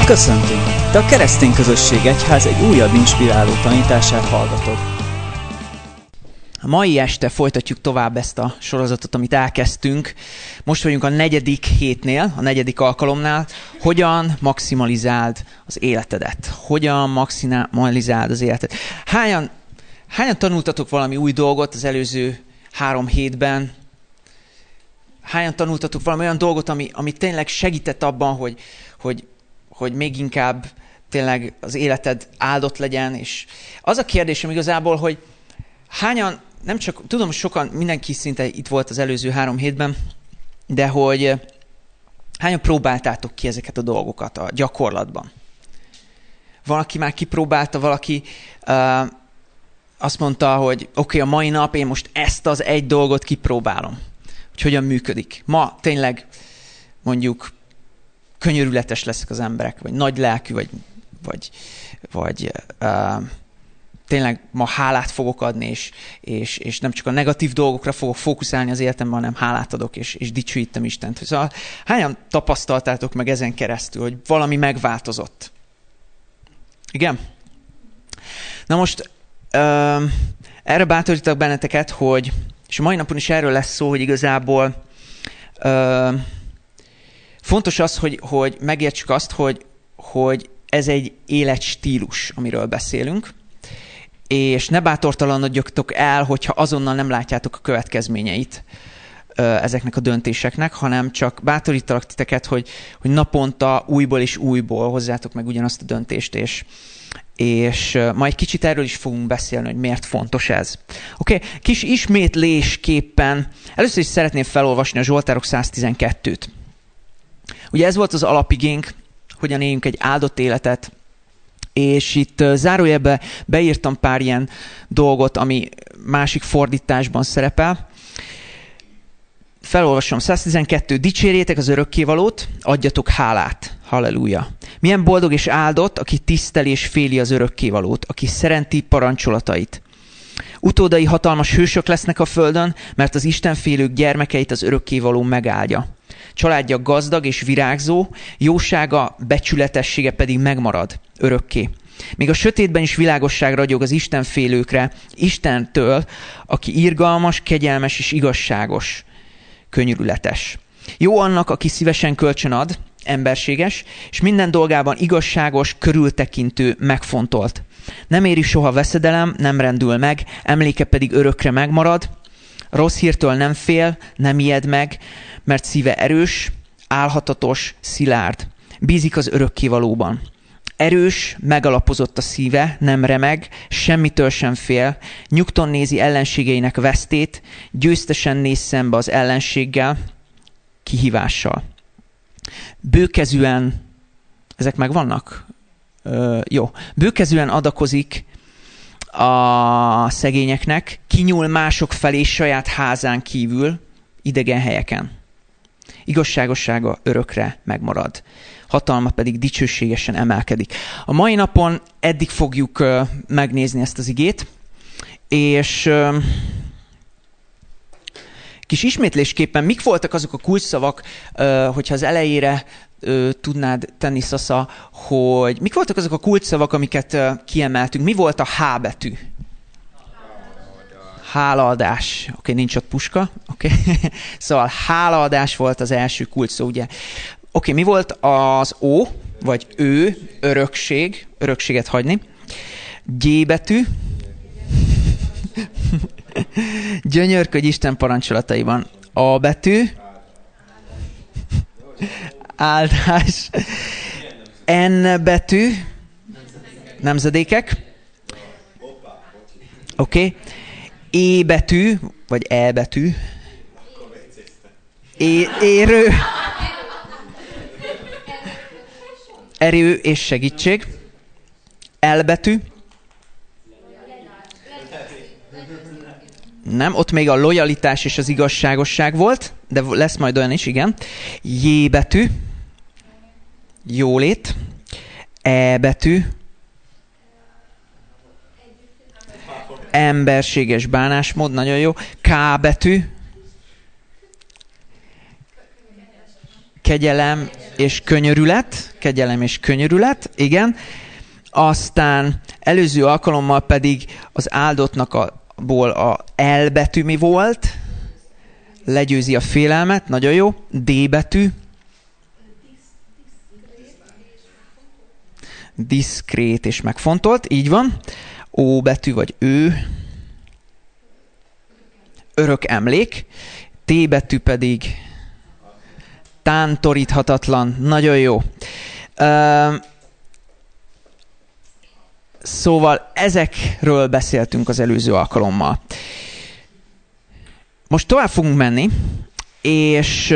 Köszöntünk! Te a Keresztény Közösség Egyház egy újabb inspiráló tanítását hallgatod. A mai este folytatjuk tovább ezt a sorozatot, amit elkezdtünk. Most vagyunk a 4. hétnél, a 4. alkalomnál. Hogyan maximalizáld az életedet? Hogyan maximalizáld az életedet? Hányan tanultatok valami új dolgot az előző 3 hétben? Hányan tanultatok valami olyan dolgot, ami tényleg segített abban, hogy még inkább tényleg az életed áldott legyen? És az a kérdésem igazából, hogy hányan, nem csak, tudom, sokan, mindenki szinte itt volt az előző 3 hétben, de hogy hányan próbáltátok ki ezeket a dolgokat a gyakorlatban? Valaki már kipróbálta, valaki azt mondta, hogy oké, a mai nap én most ezt az egy dolgot kipróbálom, hogy hogyan működik. Ma tényleg mondjuk könyörületes leszek az emberek, vagy nagy lelkű, vagy tényleg ma hálát fogok adni, és nem csak a negatív dolgokra fogok fókuszálni az életemben, hanem hálát adok, és dicsőítem Istent. Szóval hányan tapasztaltátok meg ezen keresztül, hogy valami megváltozott? Igen? Na most erre bátorítok benneteket, hogy, és a mai napon is erről lesz szó, hogy igazából fontos az, hogy megértsük azt, hogy ez egy életstílus, amiről beszélünk, és ne bátortalanodjatok el, hogyha azonnal nem látjátok a következményeit ezeknek a döntéseknek, hanem csak bátorítalak titeket, hogy naponta újból és újból hozzátok meg ugyanazt a döntést, és ma egy kicsit erről is fogunk beszélni, hogy miért fontos ez. Oké, kis ismétlésképpen először is szeretném felolvasni a Zsoltárok 112-t. Ugye ez volt az alapigénk, hogyan éljünk egy áldott életet, és itt zárójelbe beírtam pár ilyen dolgot, ami másik fordításban szerepel. Felolvasom, 112. Dicsérjétek az örökkévalót, adjatok hálát. Halleluja. Milyen boldog és áldott, aki tiszteli és féli az örökkévalót, aki szereti parancsolatait. Utódai hatalmas hősök lesznek a földön, mert az istenfélők gyermekeit az örökkévaló megáldja. Családja gazdag és virágzó, jósága, becsületessége pedig megmarad örökké. Még a sötétben is világosság ragyog az istenfélőkre, Istentől, aki irgalmas, kegyelmes és igazságos, könyörületes. Jó annak, aki szívesen kölcsön ad, emberséges, és minden dolgában igazságos, körültekintő, megfontolt. Nem éri soha veszedelem, nem rendül meg, emléke pedig örökre megmarad, rossz hírtől nem fél, nem ijed meg, mert szíve erős, álhatatos, szilárd. Bízik az örökkévalóban. Erős, megalapozott a szíve, nem remeg, semmitől sem fél, nyugton nézi ellenségeinek vesztét, győztesen néz szembe az ellenséggel, kihívással. Bőkezűen, ezek meg vannak? Jó. Bőkezűen adakozik a szegényeknek, kinyúl mások felé saját házán kívül, idegen helyeken. Igazságossága örökre megmarad. Hatalma pedig dicsőségesen emelkedik. A mai napon eddig fogjuk megnézni ezt az igét, és kis ismétlésképpen mik voltak azok a kulcsszavak, hogyha az elejére tudnád tenni, Szasza, hogy mik voltak azok a kulcsszavak, amiket kiemeltünk? Mi volt a H betű? Hálaadás. Oké, nincs ott puska. Oké. Szóval hálaadás volt az első kulcsszó, ugye? Oké, mi volt az O, vagy ő, örökség, örökséget hagyni. G betű. Gyönyörködj Isten parancsolataiban. A betű. Áldás. N betű. Nemzedékek. Oké. E betű, vagy E betű. Érő. Erő és segítség. L betű. Nem, ott még a lojalitás és az igazságosság volt, de lesz majd olyan is, igen. J betű. Jólét. E betű. Emberséges bánásmód, nagyon jó. K betű. kegyelem és könyörület. Kegyelem és könyörület, igen. Aztán előző alkalommal pedig az áldottnak a L betű mi volt? Legyőzi a félelmet, nagyon jó. D betű. Diszkrét és megfontolt, így van. O betű vagy ő. Örök emlék. T betű pedig tántoríthatatlan, nagyon jó. Szóval ezekről beszéltünk az előző alkalommal. Most tovább fogunk menni, és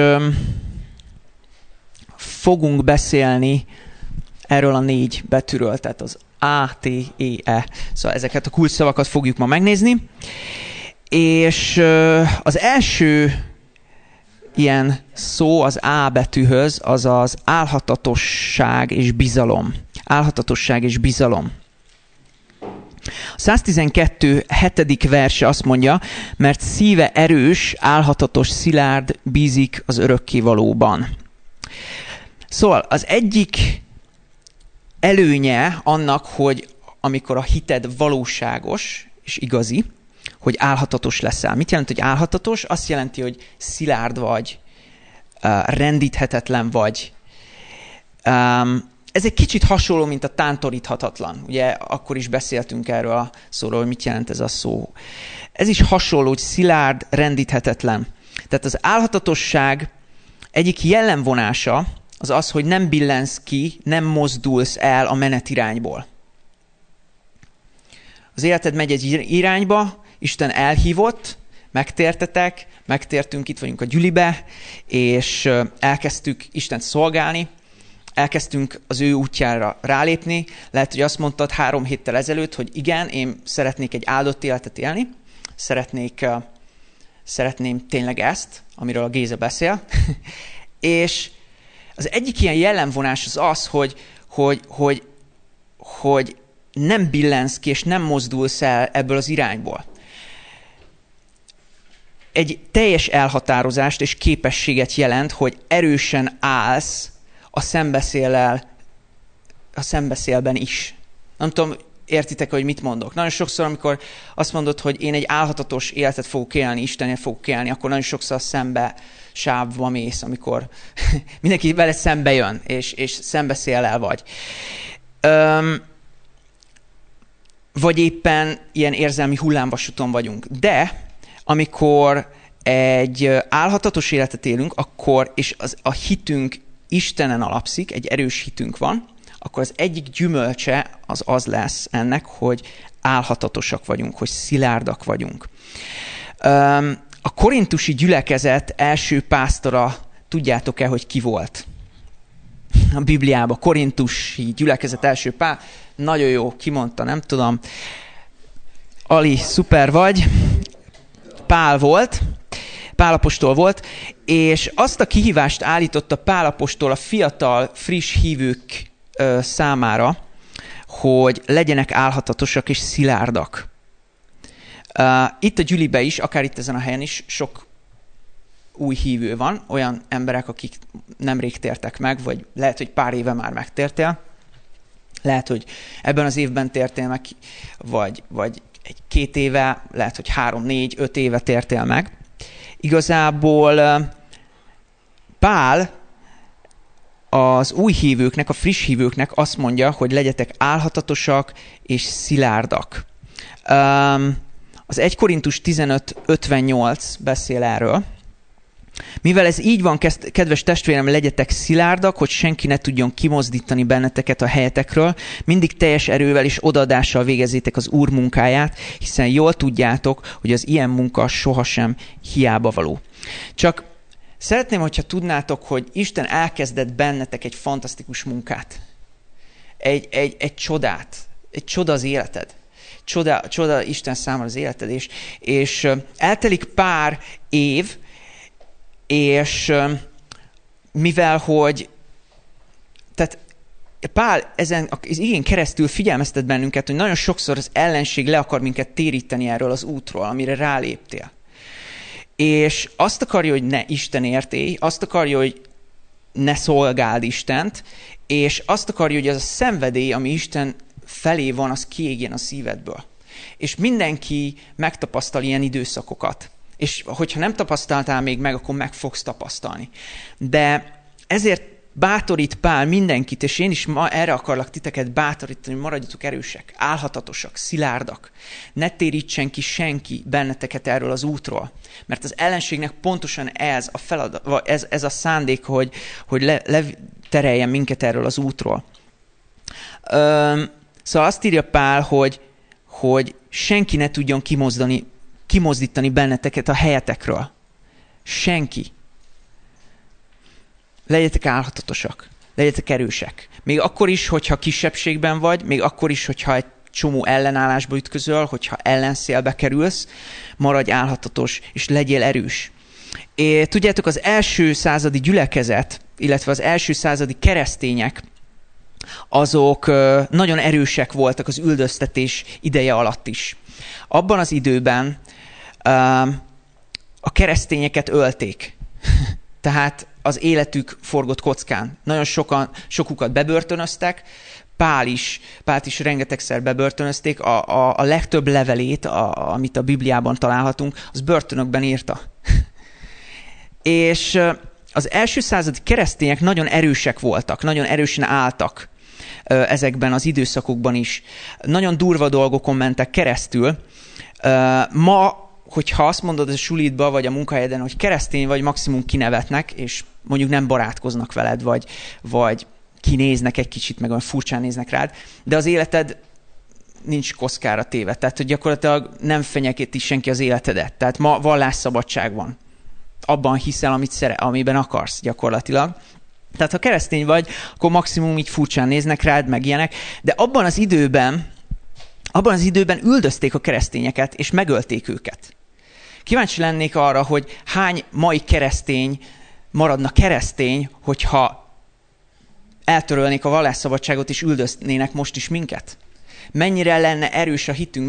fogunk beszélni erről a 4 betűről, tehát az A, T, E, E. Szóval ezeket a kulcsszavakat fogjuk ma megnézni. És az első ilyen szó az A betűhöz, az az álhatatosság és bizalom. Álhatatosság és bizalom. A 112. 7. verse azt mondja, mert szíve erős, álhatatos, szilárd, bízik az örökkévalóban. Szóval az egyik előnye annak, hogy amikor a hited valóságos és igazi, hogy álhatatos leszel. Mit jelent, hogy álhatatos? Azt jelenti, hogy szilárd vagy, rendíthetetlen vagy. Ez egy kicsit hasonló, mint a tántoríthatatlan. Ugye akkor is beszéltünk erről a szóról, hogy mit jelent ez a szó. Ez is hasonló, hogy szilárd, rendíthetetlen. Tehát az álhatatosság egyik jellemvonása az az, hogy nem billensz ki, nem mozdulsz el a menetirányból. Az életed megy egy irányba, Isten elhívott, megtértünk, itt vagyunk a gyülibe, és elkezdtük Istent szolgálni, elkezdtünk az ő útjára rálépni. Lehet, hogy azt mondtad 3 héttel ezelőtt, hogy igen, én szeretnék egy áldott életet élni, szeretném tényleg ezt, amiről a Géza beszél. És az egyik ilyen jellemvonás az, hogy nem billensz ki, és nem mozdulsz el ebből az irányból. Egy teljes elhatározást és képességet jelent, hogy erősen állsz a szembeszélben is. Nem tudom, értitek, hogy mit mondok. Nagyon sokszor, amikor azt mondod, hogy én egy álhatatos életet fogok élni, Istenért fogok élni, akkor nagyon sokszor szembe sávba mész, amikor mindenki vele szembe jön, és szembeszéllel vagy. Vagy éppen ilyen érzelmi hullámvasúton vagyunk. De amikor egy álhatatos életet élünk, akkor, és a hitünk Istenen alapszik, egy erős hitünk van, akkor az egyik gyümölcse az lesz ennek, hogy álhatatosak vagyunk, hogy szilárdak vagyunk. A korintusi gyülekezet első pásztora, tudjátok-e, hogy ki volt? A Bibliában korintusi gyülekezet első nagyon jó, kimondta, nem tudom. Ali, szuper vagy. Pál volt, Pál apostol volt, és azt a kihívást állította Pál apostol a fiatal, friss hívők számára, hogy legyenek álhatatosak és szilárdak. Itt a gyülibe is, akár itt ezen a helyen is sok új hívő van, olyan emberek, akik nemrég tértek meg, vagy lehet, hogy pár éve már megtértél. Lehet, hogy ebben az évben tértél meg, vagy 1-2 éve, lehet, hogy 3-4-5 éve tértél meg. Igazából Pál az új hívőknek, a friss hívőknek azt mondja, hogy legyetek álhatatosak és szilárdak. Az 1 Korintus 15:58 beszél erről. Mivel ez így van, kedves testvérem, legyetek szilárdak, hogy senki ne tudjon kimozdítani benneteket a helyetekről, mindig teljes erővel és odaadással végezzétek az Úr munkáját, hiszen jól tudjátok, hogy az ilyen munka sohasem hiába való. Csak szeretném, hogyha tudnátok, hogy Isten elkezdett bennetek egy fantasztikus munkát. Egy csodát. Egy csoda az életed. Csoda Isten számára az életed. És eltelik pár év, és mivel, hogy tehát Pál ezen az igén keresztül figyelmeztet bennünket, hogy nagyon sokszor az ellenség le akar minket téríteni erről az útról, amire ráléptél. És azt akarja, hogy ne Isten értélj, azt akarja, hogy ne szolgáld Istent, és azt akarja, hogy az a szenvedély, ami Isten felé van, az kiégjen a szívedből. És mindenki megtapasztal ilyen időszakokat. És hogyha nem tapasztaltál még meg, akkor meg fogsz tapasztalni. De ezért bátorít Pál mindenkit, és én is ma erre akarlak titeket bátorítani, hogy maradjatok erősek, állhatatosak, szilárdak. Ne térítsen ki senki benneteket erről az útról. Mert az ellenségnek pontosan ez a feladat, ez a szándék, hogy letereljen minket erről az útról. Szóval azt írja Pál, hogy senki ne tudjon kimozdítani benneteket a helyetekről. Senki. Legyetek állhatatosak, legyetek erősek. Még akkor is, hogyha kisebbségben vagy, még akkor is, hogyha egy csomó ellenállásba ütközöl, hogyha ellenszélbe kerülsz, maradj állhatatos, és legyél erős. És tudjátok, az első századi gyülekezet, illetve az első századi keresztények, azok nagyon erősek voltak az üldöztetés ideje alatt is. Abban az időben a keresztényeket ölték. Tehát az életük forgott kockán. Nagyon sokukat bebörtönöztek, Pált is rengetegszer bebörtönözték, a legtöbb levelét, amit a Bibliában találhatunk, az börtönökben írta. És az első századi keresztények nagyon erősek voltak, nagyon erősen álltak ezekben az időszakokban is. Nagyon durva dolgokon mentek keresztül. Ma, hogyha azt mondod a sulidba, vagy a munkahelyeden, hogy keresztény vagy, maximum kinevetnek, és mondjuk nem barátkoznak veled, vagy kinéznek egy kicsit, meg olyan furcsán néznek rád, de az életed nincs kockára téve. Tehát, hogy gyakorlatilag nem fenyegeti senki az életedet. Tehát ma vallásszabadság van. Abban hiszel, amiben akarsz gyakorlatilag. Tehát ha keresztény vagy, akkor maximum így furcsán néznek rád, meg ilyenek, de abban az időben üldözték a keresztényeket, és megölték őket. Kíváncsi lennék arra, hogy hány mai keresztény maradna keresztény, hogyha eltörölnék a vallásszabadságot, és üldöznének most is minket. Mennyire lenne erős a hitünk,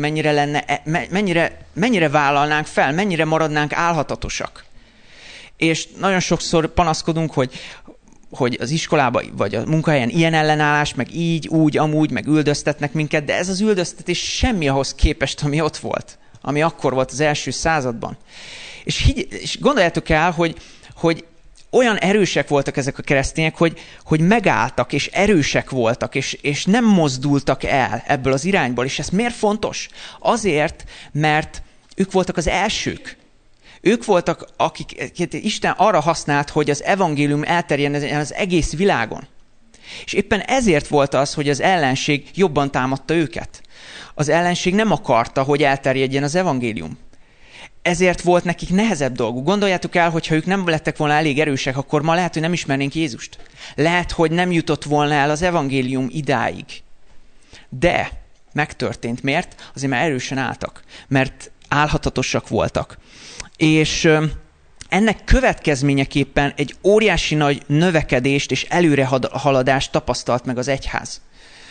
mennyire vállalnánk fel, mennyire maradnánk állhatatosak. És nagyon sokszor panaszkodunk, hogy az iskolában vagy a munkahelyen ilyen ellenállás, meg így, úgy, amúgy, meg üldöztetnek minket, de ez az üldöztetés semmi ahhoz képest, ami ott volt, ami akkor volt az első században. És gondoljátok el, hogy olyan erősek voltak ezek a keresztények, hogy megálltak, és erősek voltak, és nem mozdultak el ebből az irányból. És ez miért fontos? Azért, mert ők voltak az elsők. Ők voltak, akiket Isten arra használt, hogy az evangélium elterjedjen az egész világon. És éppen ezért volt az, hogy az ellenség jobban támadta őket. Az ellenség nem akarta, hogy elterjedjen az evangélium. Ezért volt nekik nehezebb dolguk. Gondoljátok el, hogy ha ők nem lettek volna elég erősek, akkor ma lehet, hogy nem ismernénk Jézust. Lehet, hogy nem jutott volna el az evangélium idáig. De megtörtént. Miért? Azért, mert erősen álltak. Mert állhatatosak voltak. És ennek következményeképpen egy óriási nagy növekedést és előrehaladást tapasztalt meg az egyház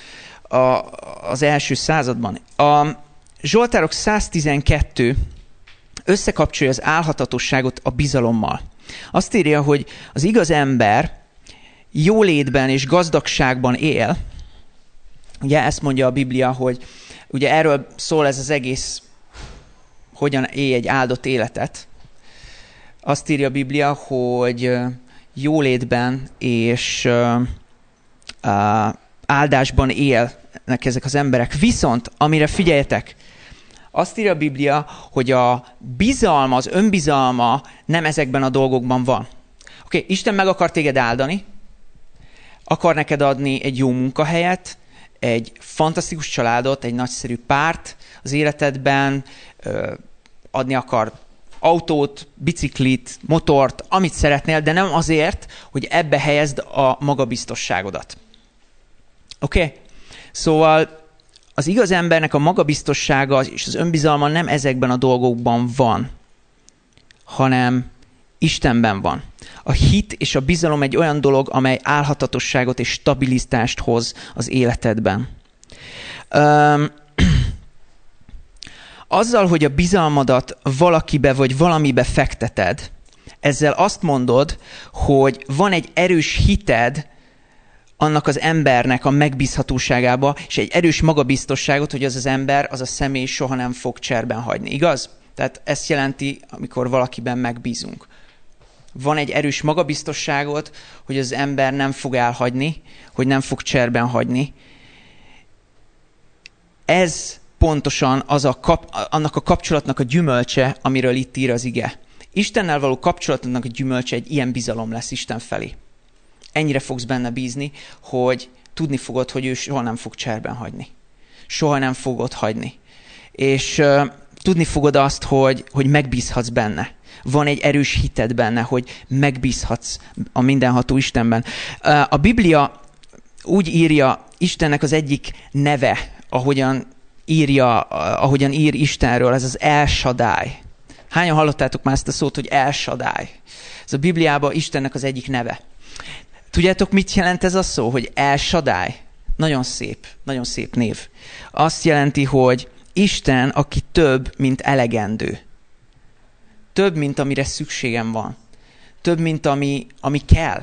az első században. A Zsoltárok 112 összekapcsolja az álhatatosságot a bizalommal. Azt írja, hogy az igaz ember jólétben és gazdagságban él. Ugye ezt mondja a Biblia, hogy ugye erről szól ez az egész, hogyan élj egy áldott életet. Azt írja a Biblia, hogy jólétben és áldásban élnek ezek az emberek. Viszont, amire figyeljetek, azt írja a Biblia, hogy a bizalma, az önbizalma nem ezekben a dolgokban van. Oké, Isten meg akar téged áldani, akar neked adni egy jó munkahelyet, egy fantasztikus családot, egy nagyszerű párt az életedben, adni akar autót, biciklit, motort, amit szeretnél, de nem azért, hogy ebbe helyezd a magabiztosságodat. Oké? Szóval az igaz embernek a magabiztossága és az önbizalma nem ezekben a dolgokban van, hanem Istenben van. A hit és a bizalom egy olyan dolog, amely állhatatosságot és stabilitást hoz az életedben. Azzal, hogy a bizalmadat valakibe vagy valamibe fekteted, Ezzel azt mondod, hogy van egy erős hited annak az embernek a megbízhatóságába, és egy erős magabiztosságot, hogy az az ember, az a személy soha nem fog cserben hagyni. Igaz? Tehát ezt jelenti, amikor valakiben megbízunk. Van egy erős magabiztosságot, hogy az ember nem fog elhagyni, hogy nem fog cserben hagyni. Ez pontosan annak a kapcsolatnak a gyümölcse, amiről itt ír az ige. Istennel való kapcsolatnak a gyümölcse egy ilyen bizalom lesz Isten felé. Ennyire fogsz benne bízni, hogy tudni fogod, hogy ő soha nem fog cserben hagyni. Soha nem fog ott hagyni. És tudni fogod azt, hogy megbízhatsz benne. Van egy erős hited benne, hogy megbízhatsz a mindenható Istenben. A Biblia úgy írja Istennek az egyik neve, ahogyan ír Istenről, ez az El Shaddai. Hányan hallottátok már ezt a szót, hogy El Shaddai? Ez a Bibliában Istennek az egyik neve. Tudjátok, mit jelent ez a szó, hogy El Shaddai? Nagyon szép név. Azt jelenti, hogy Isten, aki több, mint elegendő. Több, mint amire szükségem van. Több, mint ami kell.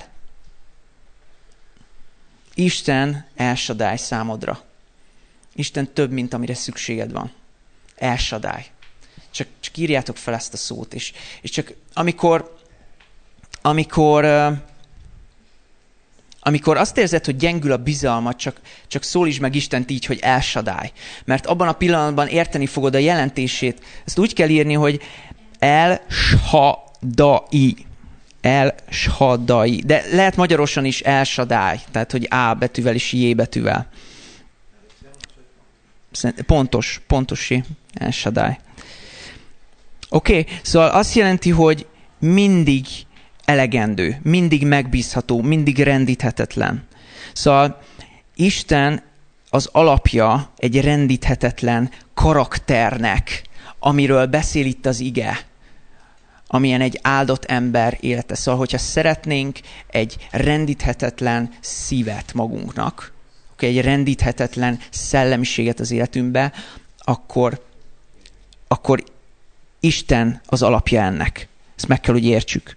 Isten El Shaddai számodra. Isten több, mint amire szükséged van. El Shaddai. Csak írjátok fel ezt a szót. És csak amikor azt érzed, hogy gyengül a bizalmat, csak szólítsd meg Istent így, hogy El Shaddai. Mert abban a pillanatban érteni fogod a jelentését. Ezt úgy kell írni, hogy El Shaddai. El Shaddai. De lehet magyarosan is El Shaddai. Tehát, hogy A betűvel és J betűvel. Pontos El Shaddai. Oké, szóval azt jelenti, hogy mindig elegendő, mindig megbízható, mindig rendíthetetlen. Szóval Isten az alapja egy rendíthetetlen karakternek, amiről beszél itt az ige, amilyen egy áldott ember élete. Szóval, hogyha szeretnénk egy rendíthetetlen szívet magunknak, egy rendíthetetlen szellemiséget az életünkbe, akkor Isten az alapja ennek. Ezt meg kell, hogy értsük.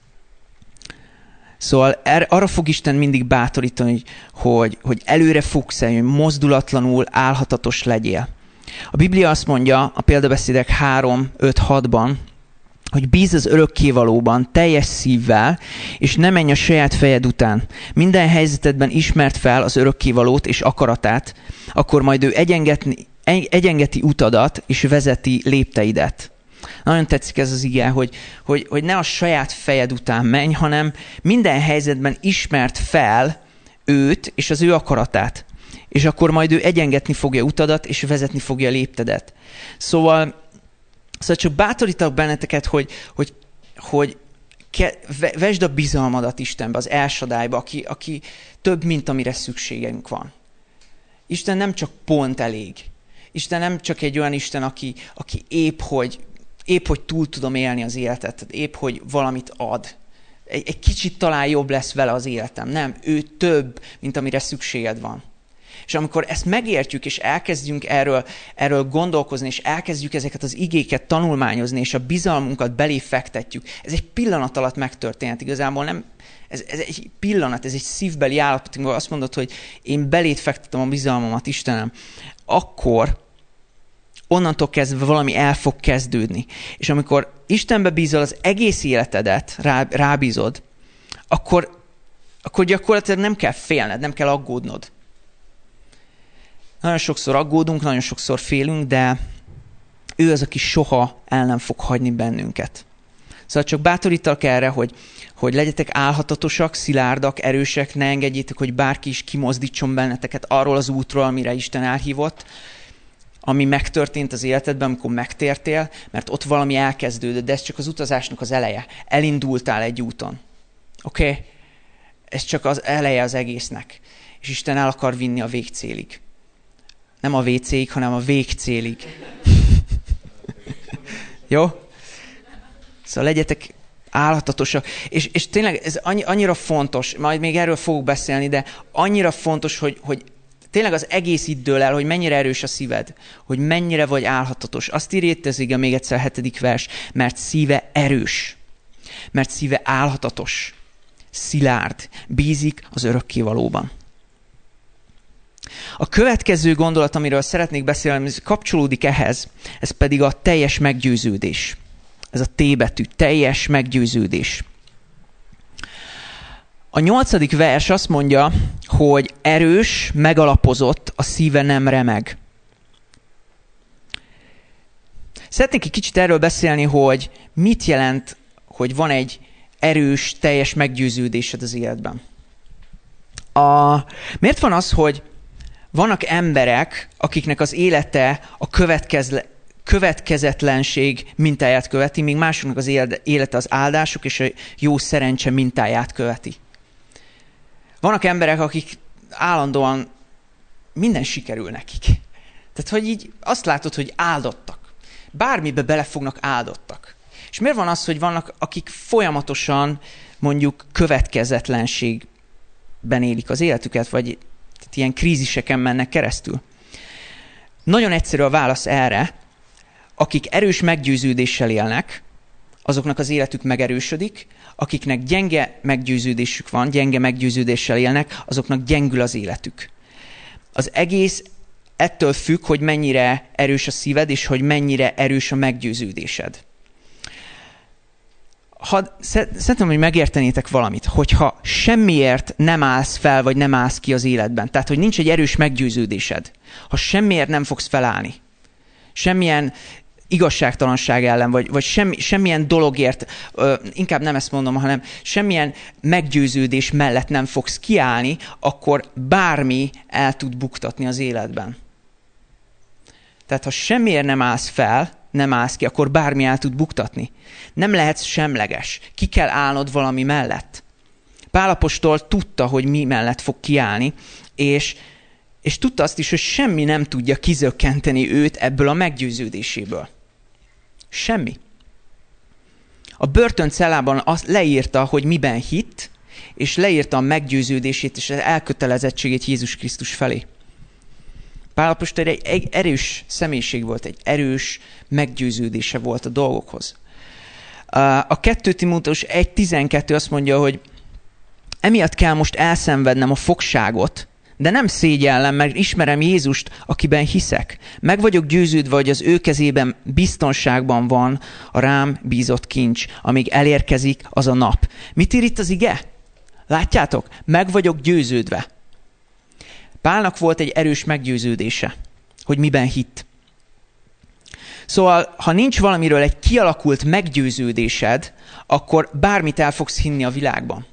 Szóval arra fog Isten mindig bátorítani, hogy előre fogsz el, hogy mozdulatlanul álhatatos legyél. A Biblia azt mondja a példabeszédek 3-5-6-ban, hogy bízz az örökkévalóban teljes szívvel, és ne menj a saját fejed után. Minden helyzetedben ismerd fel az örökkévalót és akaratát, akkor majd ő egyengeti utadat és vezeti lépteidet. Nagyon tetszik ez az ige, hogy ne a saját fejed után menj, hanem minden helyzetben ismerd fel őt és az ő akaratát. És akkor majd ő egyengetni fogja utadat, és vezetni fogja léptedet. Szóval csak bátorítok benneteket, hogy vesd a bizalmadat Istenbe, az El Shaddaiba, aki több, mint amire szükségünk van. Isten nem csak pont elég. Isten nem csak egy olyan Isten, aki épp, hogy túl tudom élni az életet, épp, hogy valamit ad. Egy kicsit talán jobb lesz vele az életem. Nem, ő több, mint amire szükséged van. És amikor ezt megértjük, és elkezdjünk erről gondolkozni, és elkezdjük ezeket az igéket tanulmányozni, és a bizalmunkat belé fektetjük, ez egy pillanat alatt megtörténhet. Igazából nem, ez egy pillanat, ez egy szívbeli állapot, amikor azt mondod, hogy én beléd fektetem a bizalmamat, Istenem, akkor onnantól kezdve valami el fog kezdődni. És amikor Istenbe bízol, az egész életedet rábízod, akkor gyakorlatilag nem kell félned, nem kell aggódnod. Nagyon sokszor aggódunk, nagyon sokszor félünk, de ő az, aki soha el nem fog hagyni bennünket. Szóval csak bátorítalak erre, hogy legyetek álhatatosak, szilárdak, erősek, ne engedjétek, hogy bárki is kimozdítson benneteket arról az útról, amire Isten elhívott, ami megtörtént az életedben, amikor megtértél, mert ott valami elkezdődött, de ez csak az utazásnak az eleje. Elindultál egy úton. Oké? Ez csak az eleje az egésznek. És Isten el akar vinni a végcélig. Nem a WC-ig, hanem a végcélig. Jó? Szóval legyetek álhatatosak. És tényleg ez annyira fontos, majd még erről fogok beszélni, de annyira fontos, hogy tényleg az egész itt dől el, hogy mennyire erős a szíved, hogy mennyire vagy álhatatos. Azt írja itt az ige, még egyszer 7. vers, mert szíve erős. mert szíve álhatatos, szilárd, bízik az örökkévalóban. A következő gondolat, amiről szeretnék beszélni, ez kapcsolódik ehhez, ez pedig a teljes meggyőződés. Ez a T betű, teljes meggyőződés. A 8. vers azt mondja, hogy erős, megalapozott, a szíve nem remeg. Szeretnék egy kicsit erről beszélni, hogy mit jelent, hogy van egy erős, teljes meggyőződésed az életben. Miért van az, hogy vannak emberek, akiknek az élete a következetlenség mintáját követi, míg másoknak az élete az áldások és a jó szerencse mintáját követi. Vannak emberek, akik állandóan minden sikerül nekik. Tehát, hogy így azt látod, hogy áldottak. Bármibe belefognak, áldottak. És miért van az, hogy vannak, akik folyamatosan mondjuk következetlenségben élik az életüket, vagy ilyen kríziseken mennek keresztül? Nagyon egyszerű a válasz erre. Akik erős meggyőződéssel élnek, azoknak az életük megerősödik, akiknek gyenge meggyőződésük van, gyenge meggyőződéssel élnek, azoknak gyengül az életük. Az egész ettől függ, hogy mennyire erős a szíved, és hogy mennyire erős a meggyőződésed. Szerintem, hogy megértenétek valamit, hogyha semmiért nem állsz fel, vagy nem állsz ki az életben, tehát, hogy nincs egy erős meggyőződésed, ha semmiért nem fogsz felállni, semmilyen igazságtalanság ellen, vagy semmilyen dologért, inkább nem ezt mondom, hanem semmilyen meggyőződés mellett nem fogsz kiállni, akkor bármi el tud buktatni az életben. Tehát ha semmiért nem állsz fel, nem állsz ki, akkor bármi el tud buktatni. Nem lehetsz semleges. Ki kell állnod valami mellett. Pál apostol tudta, hogy mi mellett fog kiállni, és tudta azt is, hogy semmi nem tudja kizökkenteni őt ebből a meggyőződéséből. Semmi. A börtöncellában azt leírta, hogy miben hitt, és leírta a meggyőződését és az elkötelezettségét Jézus Krisztus felé. Pál apostol egy erős személyiség volt, egy erős meggyőződése volt a dolgokhoz. A 2 Timóteus 1.12 azt mondja, hogy emiatt kell most elszenvednem a fogságot, de nem szégyellem, mert ismerem Jézust, akiben hiszek. Meg vagyok győződve, hogy az ő kezében biztonságban van a rám bízott kincs, amíg elérkezik az a nap. Mit ír itt az ige? Látjátok? Meg vagyok győződve. Pálnak volt egy erős meggyőződése, hogy miben hitt. Szóval, ha nincs valamiről egy kialakult meggyőződésed, akkor bármit el fogsz hinni a világban.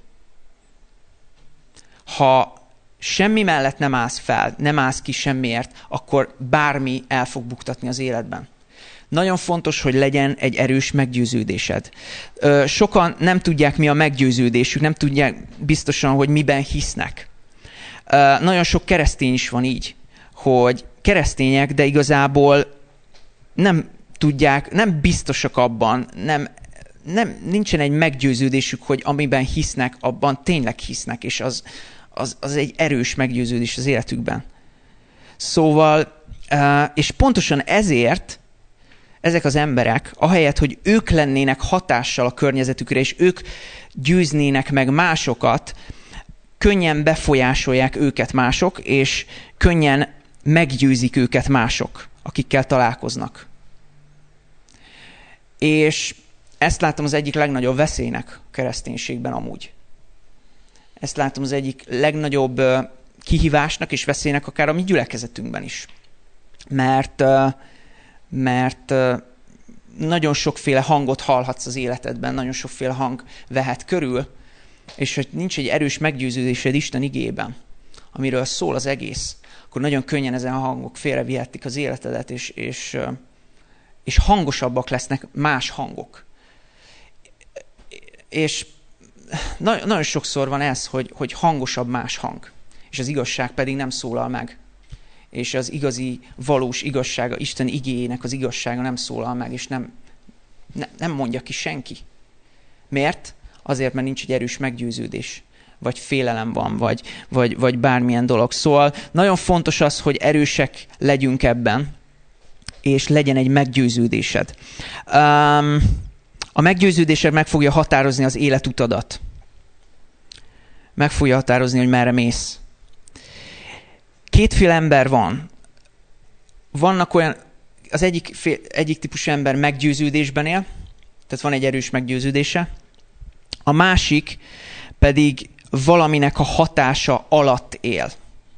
Ha semmi mellett nem állsz fel, nem állsz ki semmiért, akkor bármi el fog buktatni az életben. Nagyon fontos, hogy legyen egy erős meggyőződésed. Sokan nem tudják, mi a meggyőződésük, nem tudják biztosan, hogy miben hisznek. Nagyon sok keresztény is van így, hogy keresztények, de igazából nem tudják, nem biztosak abban, nincsen egy meggyőződésük, hogy amiben hisznek, abban tényleg hisznek, és az egy erős meggyőződés az életükben. Szóval, és pontosan ezért ezek az emberek, ahelyett, hogy ők lennének hatással a környezetükre, és ők győznének meg másokat, könnyen befolyásolják őket mások, és könnyen meggyőzik őket mások, akikkel találkoznak. És ezt látom az egyik legnagyobb veszélynek a kereszténységben amúgy. Ezt látom az egyik legnagyobb kihívásnak és veszélynek akár a mi gyülekezetünkben is. Mert nagyon sokféle hangot hallhatsz az életedben, nagyon sokféle hang vehet körül, és hogy nincs egy erős meggyőződésed Isten igében, amiről szól az egész, akkor nagyon könnyen ezen a hangok félrevihetik az életedet, és hangosabbak lesznek más hangok. És nagyon sokszor van ez, hogy hangosabb más hang, és az igazság pedig nem szólal meg. És az igazi, valós igazsága, Isten igéjének az igazsága nem szólal meg, és nem mondja ki senki. Miért? Azért, mert nincs egy erős meggyőződés, vagy félelem van, vagy bármilyen dolog. Szóval nagyon fontos az, hogy erősek legyünk ebben, és legyen egy meggyőződésed. A meggyőződésed meg fogja határozni az életutadat. Meg fogja határozni, hogy merre mész. Kétféle ember van. Vannak olyan, az egyik típusú ember meggyőződésben él, tehát van egy erős meggyőződése. A másik pedig valaminek a hatása alatt él.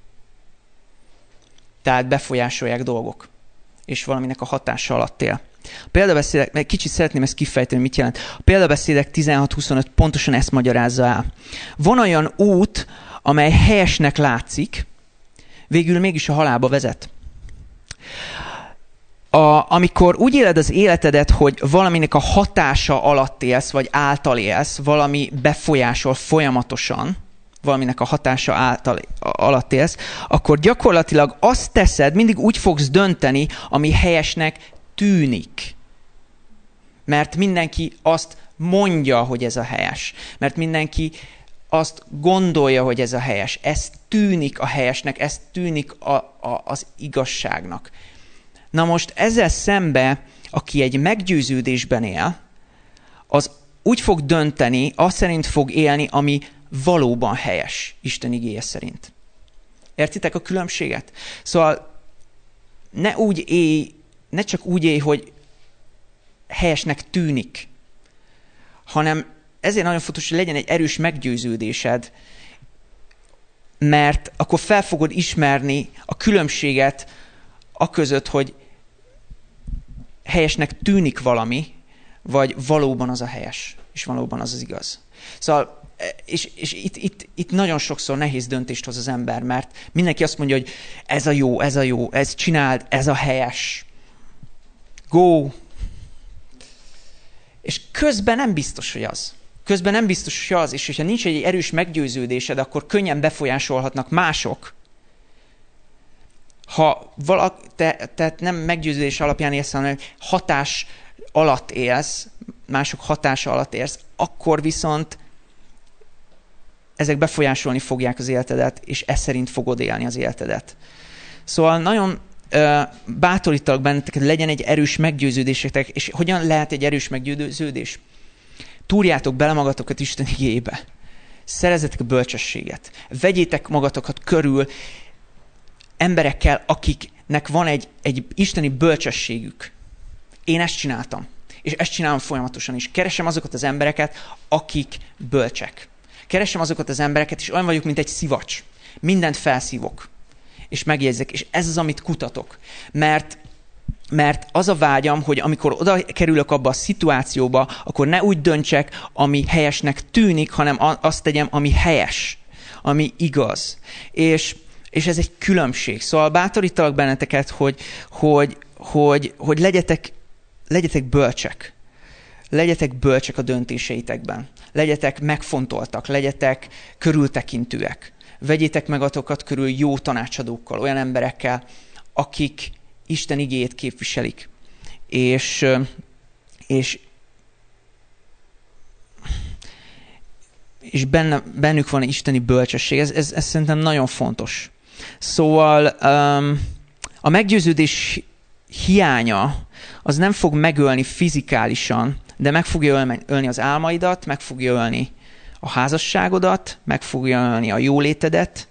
Tehát befolyásolják dolgok, és valaminek a hatása alatt él. A példabeszédek, meg kicsit szeretném ezt kifejteni, mit jelent. A példabeszédek 16-25 pontosan ezt magyarázza el. Van olyan út, amely helyesnek látszik, végül mégis a halálba vezet. Amikor úgy éled az életedet, hogy valaminek a hatása alatt élsz, vagy által élsz, valami befolyásol folyamatosan, valaminek a hatása alatt élsz, akkor gyakorlatilag azt teszed, mindig úgy fogsz dönteni, ami helyesnek tűnik. Mert mindenki azt mondja, hogy ez a helyes. Mert mindenki azt gondolja, hogy ez a helyes. Ez tűnik a helyesnek, ez tűnik az igazságnak. Na most ezzel szembe, aki egy meggyőződésben él, az úgy fog dönteni, azt szerint fog élni, ami valóban helyes, Isten igéje szerint. Értitek a különbséget? Szóval ne csak úgy élj, hogy helyesnek tűnik, hanem ezért nagyon fontos, hogy legyen egy erős meggyőződésed, mert akkor fel fogod ismerni a különbséget aközött, hogy helyesnek tűnik valami, vagy valóban az a helyes, és valóban az az igaz. Szóval, és itt nagyon sokszor nehéz döntést hoz az ember, mert mindenki azt mondja, hogy ez a jó, ezt csináld, ez a helyes. Go! És közben nem biztos, hogy az. És hogyha nincs egy erős meggyőződésed, akkor könnyen befolyásolhatnak mások. Ha tehát nem meggyőződés alapján élsz, hanem hatás alatt élsz, mások hatása alatt élsz, akkor viszont ezek befolyásolni fogják az életedet, és ez szerint fogod élni az életedet. Szóval nagyon bátorítalak benneteket, legyen egy erős meggyőződésetek, és hogyan lehet egy erős meggyőződés? Túrjátok bele magatokat Isten igéjébe. Szerezzetek a bölcsességet. Vegyétek magatokat körül emberekkel, akiknek van egy isteni bölcsességük. Én ezt csináltam. És ezt csinálom folyamatosan is. Keresem azokat az embereket, akik bölcsek. Keresem azokat az embereket, és olyan vagyok, mint egy szivacs. Mindent felszívok. És megjegyzek. És ez az, amit kutatok. Mert az a vágyam, hogy amikor oda kerülök abba a szituációba, akkor ne úgy döntsek, ami helyesnek tűnik, hanem azt tegyem, ami helyes, ami igaz. És ez egy különbség. Szóval bátorítalak benneteket, hogy legyetek bölcsek. Legyetek bölcsek a döntéseitekben. Legyetek megfontoltak, legyetek körültekintőek. Vegyétek magatokat körül jó tanácsadókkal, olyan emberekkel, akik Isten igéjét képviselik. És bennük van egy isteni bölcsesség. Ez szerintem nagyon fontos. Szóval a meggyőződés hiánya az nem fog megölni fizikálisan, de meg fogja ölni az álmaidat, meg fogja ölni a házasságodat, meg fogja ölni a jólétedet.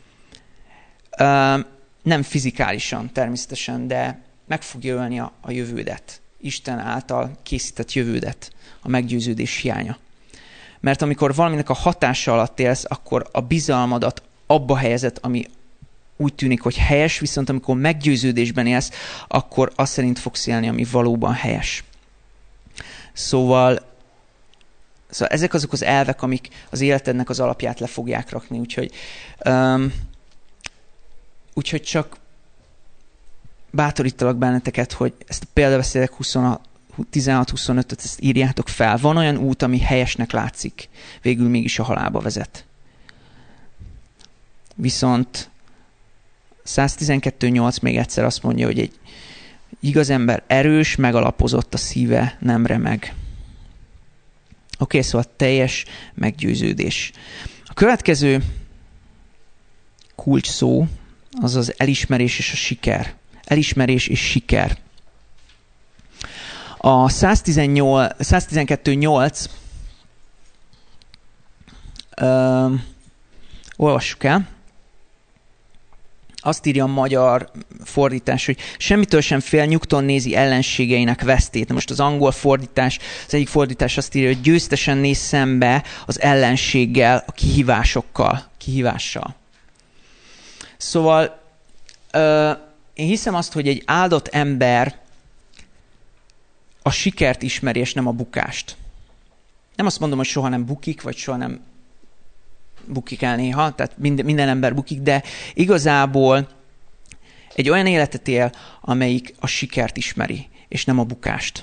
Nem fizikálisan természetesen, de meg fogja ölni a jövődet. Isten által készített jövődet, a meggyőződés hiánya. Mert amikor valaminek a hatása alatt élsz, akkor a bizalmadat abba helyezed, ami úgy tűnik, hogy helyes, viszont amikor meggyőződésben élsz, akkor azt szerint fogsz élni, ami valóban helyes. Szóval ezek azok az elvek, amik az életednek az alapját le fogják rakni. Úgyhogy csak bátorítalak benneteket, hogy ezt a példabeszédek 16-25-öt ezt írjátok fel. Van olyan út, ami helyesnek látszik, végül mégis a halálba vezet. Viszont 112.8 még egyszer azt mondja, hogy egy igaz ember erős, megalapozott, a szíve nem remeg. Oké, szóval teljes meggyőződés. A következő kulcs szó az az elismerés és a siker. Elismerés és siker. A 112.8 olvassuk el. Azt írja a magyar fordítás, hogy semmitől sem fél, nyugton nézi ellenségeinek vesztét. Most az angol fordítás, az egyik fordítás azt írja, hogy győztesen néz szembe az ellenséggel, a kihívással. Szóval én hiszem azt, hogy egy áldott ember a sikert ismeri, és nem a bukást. Nem azt mondom, hogy soha nem bukik, vagy soha nem bukik el néha, tehát minden ember bukik, de igazából egy olyan életet él, amelyik a sikert ismeri, és nem a bukást.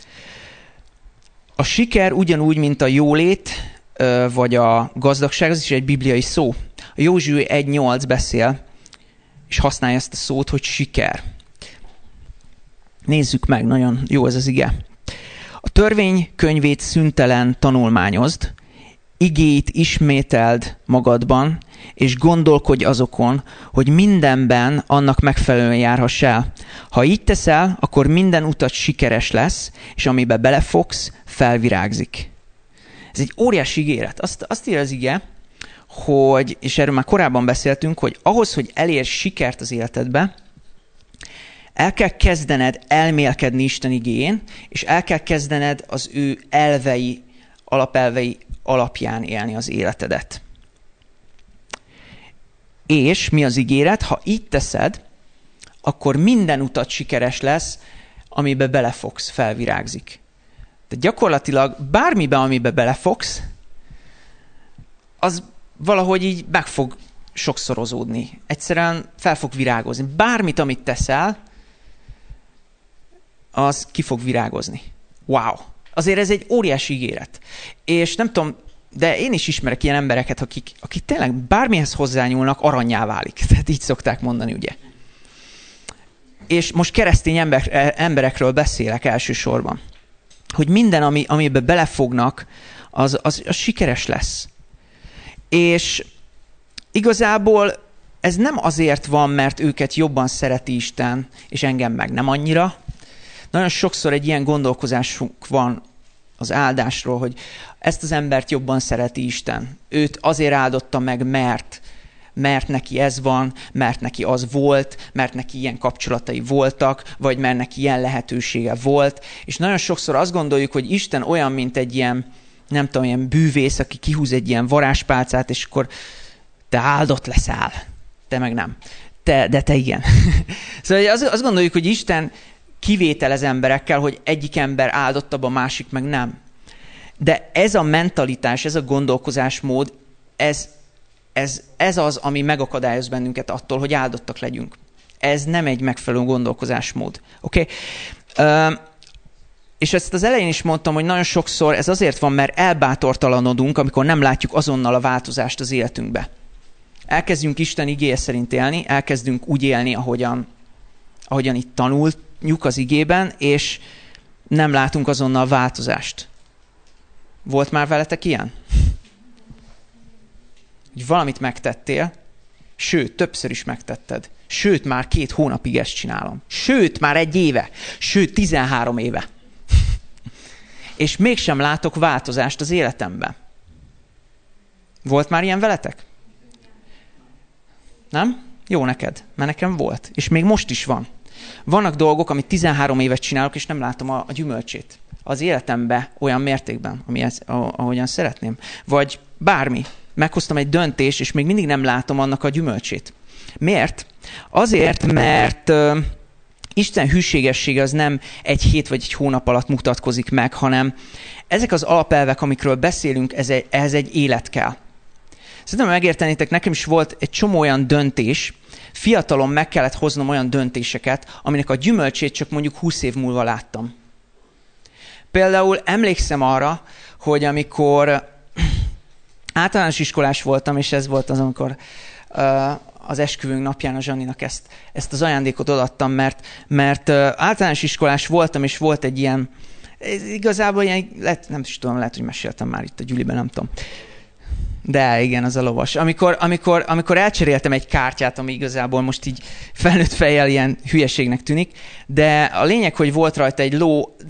A siker ugyanúgy, mint a jólét, vagy a gazdagság, az is egy bibliai szó. A Józsué 1.8 beszél, és használja ezt a szót, hogy siker. Nézzük meg, nagyon jó ez az ige. A törvény könyvét szüntelen tanulmányozd, igéit ismételd magadban, és gondolkodj azokon, hogy mindenben annak megfelelően járhass el. Ha így teszel, akkor minden utat sikeres lesz, és amibe belefogsz, felvirágzik. Ez egy óriási ígéret. Azt írja az ige, hogy, és erről már korábban beszéltünk, hogy ahhoz, hogy elérj sikert az életedbe, el kell kezdened elmélkedni Isten igéjén, és el kell kezdened az ő alapelvei alapján élni az életedet. És mi az ígéret? Ha így teszed, akkor minden utat sikeres lesz, amibe belefogsz, felvirágzik. Tehát gyakorlatilag bármibe, amibe belefogsz, az valahogy így meg fog sokszorozódni. Egyszerűen fel fog virágozni. Bármit, amit teszel, az ki fog virágozni. Wow! Azért ez egy óriási ígéret. És nem tudom, de én is ismerek ilyen embereket, akik tényleg bármihez hozzányúlnak, arannyá válik. Tehát így szokták mondani, ugye. És most keresztény emberekről beszélek elsősorban. Hogy minden, amiben belefognak, az sikeres lesz. És igazából ez nem azért van, mert őket jobban szereti Isten, és engem meg nem annyira. Nagyon sokszor egy ilyen gondolkozásunk van az áldásról, hogy ezt az embert jobban szereti Isten. Őt azért áldotta meg, mert neki ez van, mert neki az volt, mert neki ilyen kapcsolatai voltak, vagy mert neki ilyen lehetősége volt. És nagyon sokszor azt gondoljuk, hogy Isten olyan, mint egy ilyen, nem tudom, ilyen bűvész, aki kihúz egy ilyen varázspálcát, és akkor te áldott leszel. Te meg nem. De te igen. Szóval azt gondoljuk, hogy Isten kivételez emberekkel, hogy egyik ember áldottabb, a másik meg nem. De ez a mentalitás, ez a gondolkozásmód, ez az, ami megakadályoz bennünket attól, hogy áldottak legyünk. Ez nem egy megfelelő gondolkozásmód. Oké? És ezt az elején is mondtam, hogy nagyon sokszor ez azért van, mert elbátortalanodunk, amikor nem látjuk azonnal a változást az életünkbe. Elkezdjünk Isten igéje szerint élni, elkezdünk úgy élni, ahogyan itt tanuljuk az igében, és nem látunk azonnal változást. Volt már veletek ilyen? Hogy valamit megtettél, sőt, többször is megtetted. Sőt, már 2 hónapig ezt csinálom. Sőt, már 1 éve. Sőt, 13 éve. És mégsem látok változást az életemben. Volt már ilyen veletek? Nem? Jó neked, mert nekem volt. És még most is van. Vannak dolgok, amit 13 évet csinálok, és nem látom a gyümölcsét az életembe olyan mértékben, ahogyan szeretném. Vagy bármi. Meghoztam egy döntést, és még mindig nem látom annak a gyümölcsét. Miért? Azért, mert Isten hűségessége az nem 1 hét vagy 1 hónap alatt mutatkozik meg, hanem ezek az alapelvek, amikről beszélünk, ehhez egy élet kell. Szerintem megértenétek, nekem is volt egy csomó olyan döntés, fiatalon meg kellett hoznom olyan döntéseket, aminek a gyümölcsét csak mondjuk 20 év múlva láttam. Például emlékszem arra, hogy amikor általános iskolás voltam, és ez volt az, amikor az esküvőnk napján a Zsaninak ezt az ajándékot odaadtam, mert általános iskolás voltam, és volt egy ilyen, igazából ilyen, nem is tudom, lehet, hogy meséltem már itt a Gyüliben, nem tudom. De igen, az a lovas. Amikor elcseréltem egy kártyát, ami igazából most így felnőtt fejjel ilyen hülyeségnek tűnik, de a lényeg, hogy volt rajta egy ló, de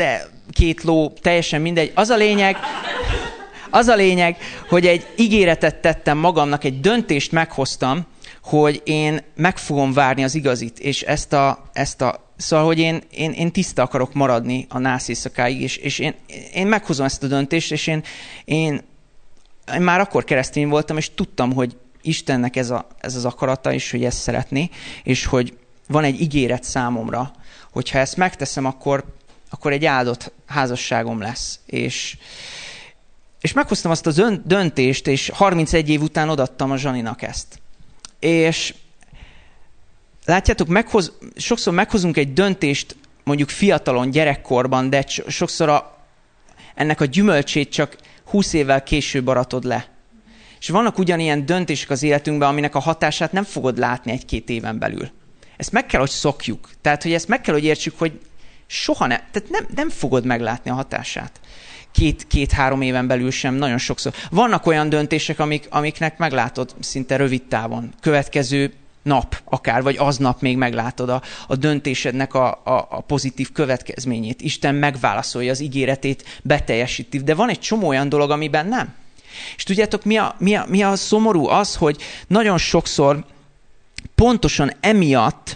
2 ló, teljesen mindegy. Az a lényeg, hogy egy ígéretet tettem magamnak, egy döntést meghoztam, hogy én meg fogom várni az igazit, és szóval, hogy én tiszta akarok maradni a nász éjszakáig, és én meghozom ezt a döntést, és én már akkor keresztény voltam, és tudtam, hogy Istennek ez az akarata, és hogy ezt szeretné, és hogy van egy ígéret számomra, hogyha ezt megteszem, akkor egy áldott házasságom lesz. És meghoztam azt a döntést, és 31 év után odaadtam a Zsaninak ezt. És látjátok, sokszor meghozunk egy döntést mondjuk fiatalon, gyerekkorban, de sokszor ennek a gyümölcsét csak 20 évvel később aratod le. És vannak ugyanilyen döntések az életünkben, aminek a hatását nem fogod látni 1-2 éven belül. Ezt meg kell, hogy szokjuk. Tehát, hogy ezt meg kell, hogy értsük, hogy soha nem fogod meglátni a hatását. 2-3 éven belül sem, nagyon sokszor. Vannak olyan döntések, amiknek meglátod szinte rövid távon. Következő nap akár, vagy aznap még meglátod a döntésednek a pozitív következményét. Isten megválaszolja az ígéretét, beteljesíti. De van egy csomó olyan dolog, amiben nem. És tudjátok, mi a szomorú? Az, hogy nagyon sokszor pontosan emiatt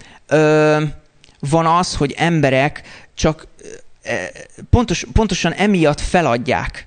van az, hogy emberek csak pontosan emiatt feladják.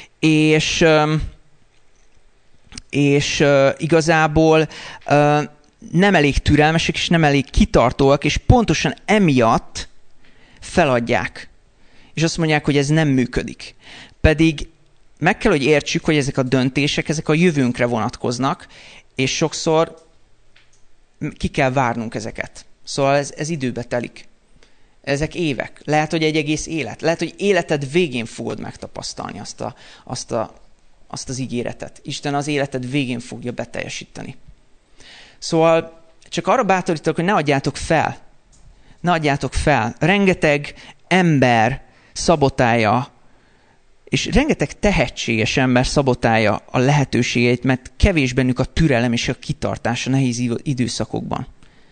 És igazából nem elég türelmesek, és nem elég kitartóak, és pontosan emiatt feladják. És azt mondják, hogy ez nem működik. Pedig meg kell, hogy értsük, hogy ezek a döntések, ezek a jövőnkre vonatkoznak, és sokszor ki kell várnunk ezeket. Szóval ez időbe telik. Ezek évek. Lehet, hogy egy egész élet. Lehet, hogy életed végén fogod megtapasztalni azt az ígéretet. Isten az életed végén fogja beteljesíteni. Szóval csak arra bátorítok, hogy ne adjátok fel. Ne adjátok fel. Rengeteg ember szabotálja, és rengeteg tehetséges ember szabotálja a lehetőségeit, mert kevés bennük a türelem és a kitartás a nehéz időszakokban.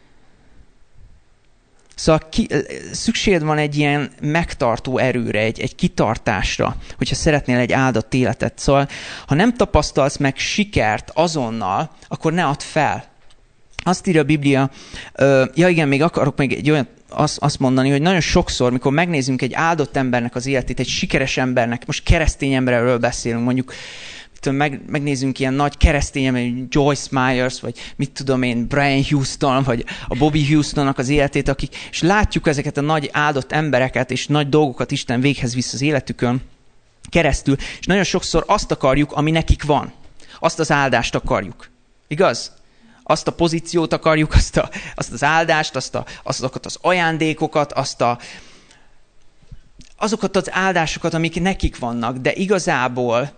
Szóval szükséged van egy ilyen megtartó erőre, egy kitartásra, hogyha szeretnél egy áldott életet. Szóval, ha nem tapasztalsz meg sikert azonnal, akkor ne add fel. Azt írja a Biblia, még akarok még egy olyan azt mondani, hogy nagyon sokszor, mikor megnézünk egy áldott embernek az életét, egy sikeres embernek, most keresztény emberről beszélünk, mondjuk megnézzünk ilyen nagy keresztény ember, Joyce Myers, vagy mit tudom én, Brian Houston, vagy a Bobby Houstonnak az életét, és látjuk ezeket a nagy áldott embereket, és nagy dolgokat Isten véghez visz az életükön keresztül, és nagyon sokszor azt akarjuk, ami nekik van. Azt az áldást akarjuk. Igaz? Azt a pozíciót akarjuk, azt az áldást, azokat az ajándékokat, azokat az áldásokat, amik nekik vannak, de igazából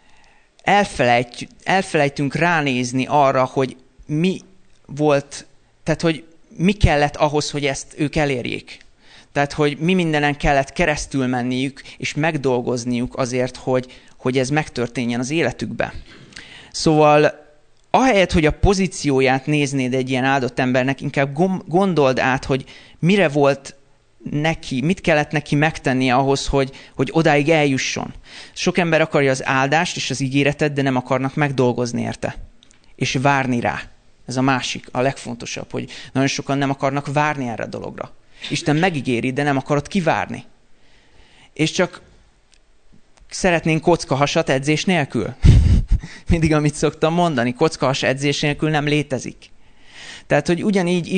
elfelejtünk ránézni arra, hogy mi volt, tehát hogy mi kellett ahhoz, hogy ezt ők elérjék. Tehát, hogy mi mindenen kellett keresztül menniük, és megdolgozniuk azért, hogy ez megtörténjen az életükbe. Szóval ahelyett, hogy a pozícióját néznéd egy ilyen áldott embernek, inkább gondold át, hogy mire volt neki, mit kellett neki megtennie ahhoz, hogy odáig eljusson. Sok ember akarja az áldást és az ígéretet, de nem akarnak megdolgozni érte. És várni rá. Ez a másik, a legfontosabb, hogy nagyon sokan nem akarnak várni erre a dologra. Isten megígéri, de nem akarod kivárni. És csak szeretnénk kockahasat edzés nélkül. Mindig, amit szoktam mondani, kockahas edzés nélkül nem létezik. Tehát, hogy ugyanígy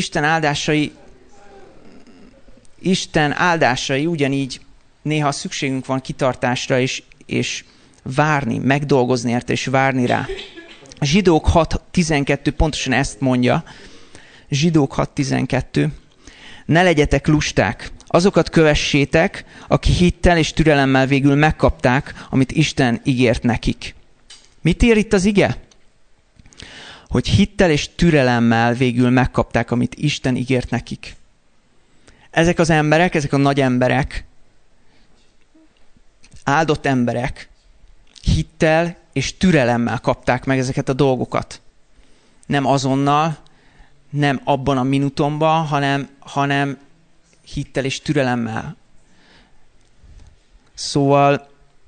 Isten áldásai ugyanígy néha szükségünk van kitartásra, és várni, megdolgozni érte, és várni rá. Zsidók 6.12 pontosan ezt mondja. Zsidók 6.12. Ne legyetek lusták, azokat kövessétek, aki hittel és türelemmel végül megkapták, amit Isten ígért nekik. Mit ír itt az ige? Hogy hittel és türelemmel végül megkapták, amit Isten ígért nekik. Ezek az emberek, ezek a nagy emberek, áldott emberek hittel és türelemmel kapták meg ezeket a dolgokat. Nem azonnal, nem abban a minutumban, hanem hittel és türelemmel. Szóval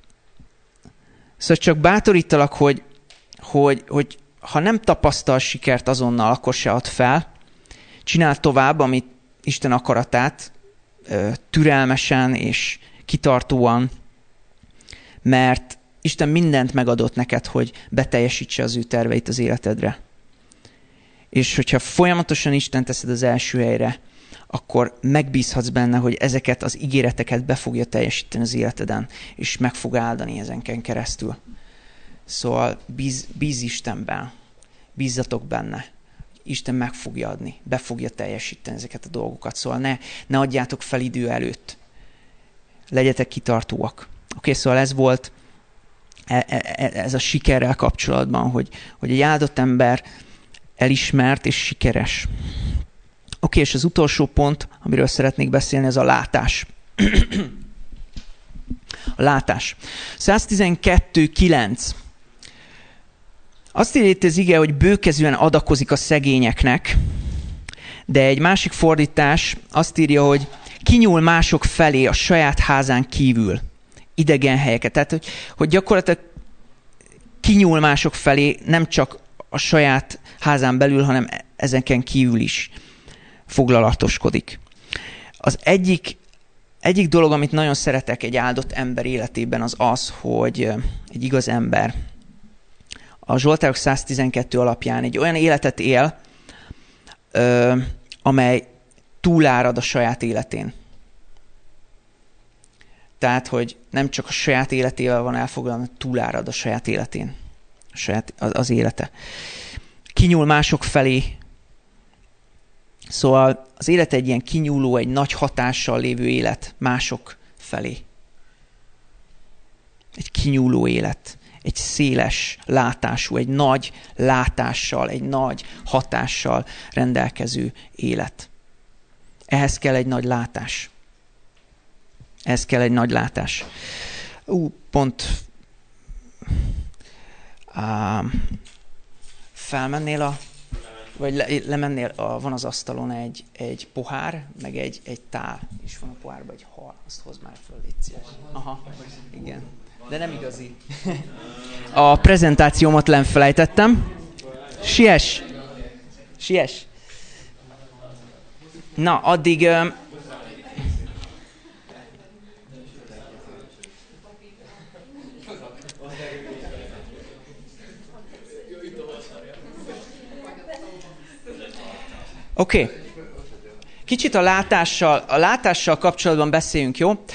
csak bátorítalak, hogy ha nem tapasztal sikert azonnal, akkor se add fel. Csináld tovább, amit Isten akaratát, türelmesen és kitartóan, mert Isten mindent megadott neked, hogy beteljesítse az ő terveit az életedre. És hogyha folyamatosan Isten teszed az első helyre, akkor megbízhatsz benne, hogy ezeket az ígéreteket be fogja teljesíteni az életeden, és meg fog áldani ezenken keresztül. Szóval bízz Istenben, bízzatok benne. Isten meg fogja adni, be fogja teljesíteni ezeket a dolgokat. Szóval ne adjátok fel idő előtt. Legyetek kitartóak. Oké, szóval ez volt ez a sikerrel kapcsolatban, hogy egy áldott ember elismert és sikeres. Oké, és az utolsó pont, amiről szeretnék beszélni, ez a látás. A látás. 112.9. Azt írja itt az ige, hogy bőkezűen adakozik a szegényeknek, de egy másik fordítás azt írja, hogy kinyúl mások felé a saját házán kívül, idegen helyeket. Tehát, hogy gyakorlatilag kinyúl mások felé nem csak a saját házán belül, hanem ezeken kívül is foglalatoskodik. Az egyik dolog, amit nagyon szeretek egy áldott ember életében, az az, hogy egy igaz ember a Zsoltárok 112 alapján egy olyan életet él, amely túlárad a saját életén. Tehát, hogy nem csak a saját életével van elfoglalva, hanem túlárad a saját életén. Az élete. Kinyúl mások felé. Szóval az élet egy ilyen kinyúló, egy nagy hatással lévő élet mások felé. Egy kinyúló élet. Egy széles látású, egy nagy látással, egy nagy hatással rendelkező élet. Ehhez kell egy nagy látás. Ehhez kell egy nagy látás. Pont felmennél vagy lemennél, van az asztalon egy pohár, meg egy tál, és van a pohárban egy hal. Azt hozd már föl, légy szíves. Aha, igen. De nem igazi. A prezentációmat lenfelejtettem. Siess! Na, addig... Oké. Kicsit a látással kapcsolatban beszéljünk, jó?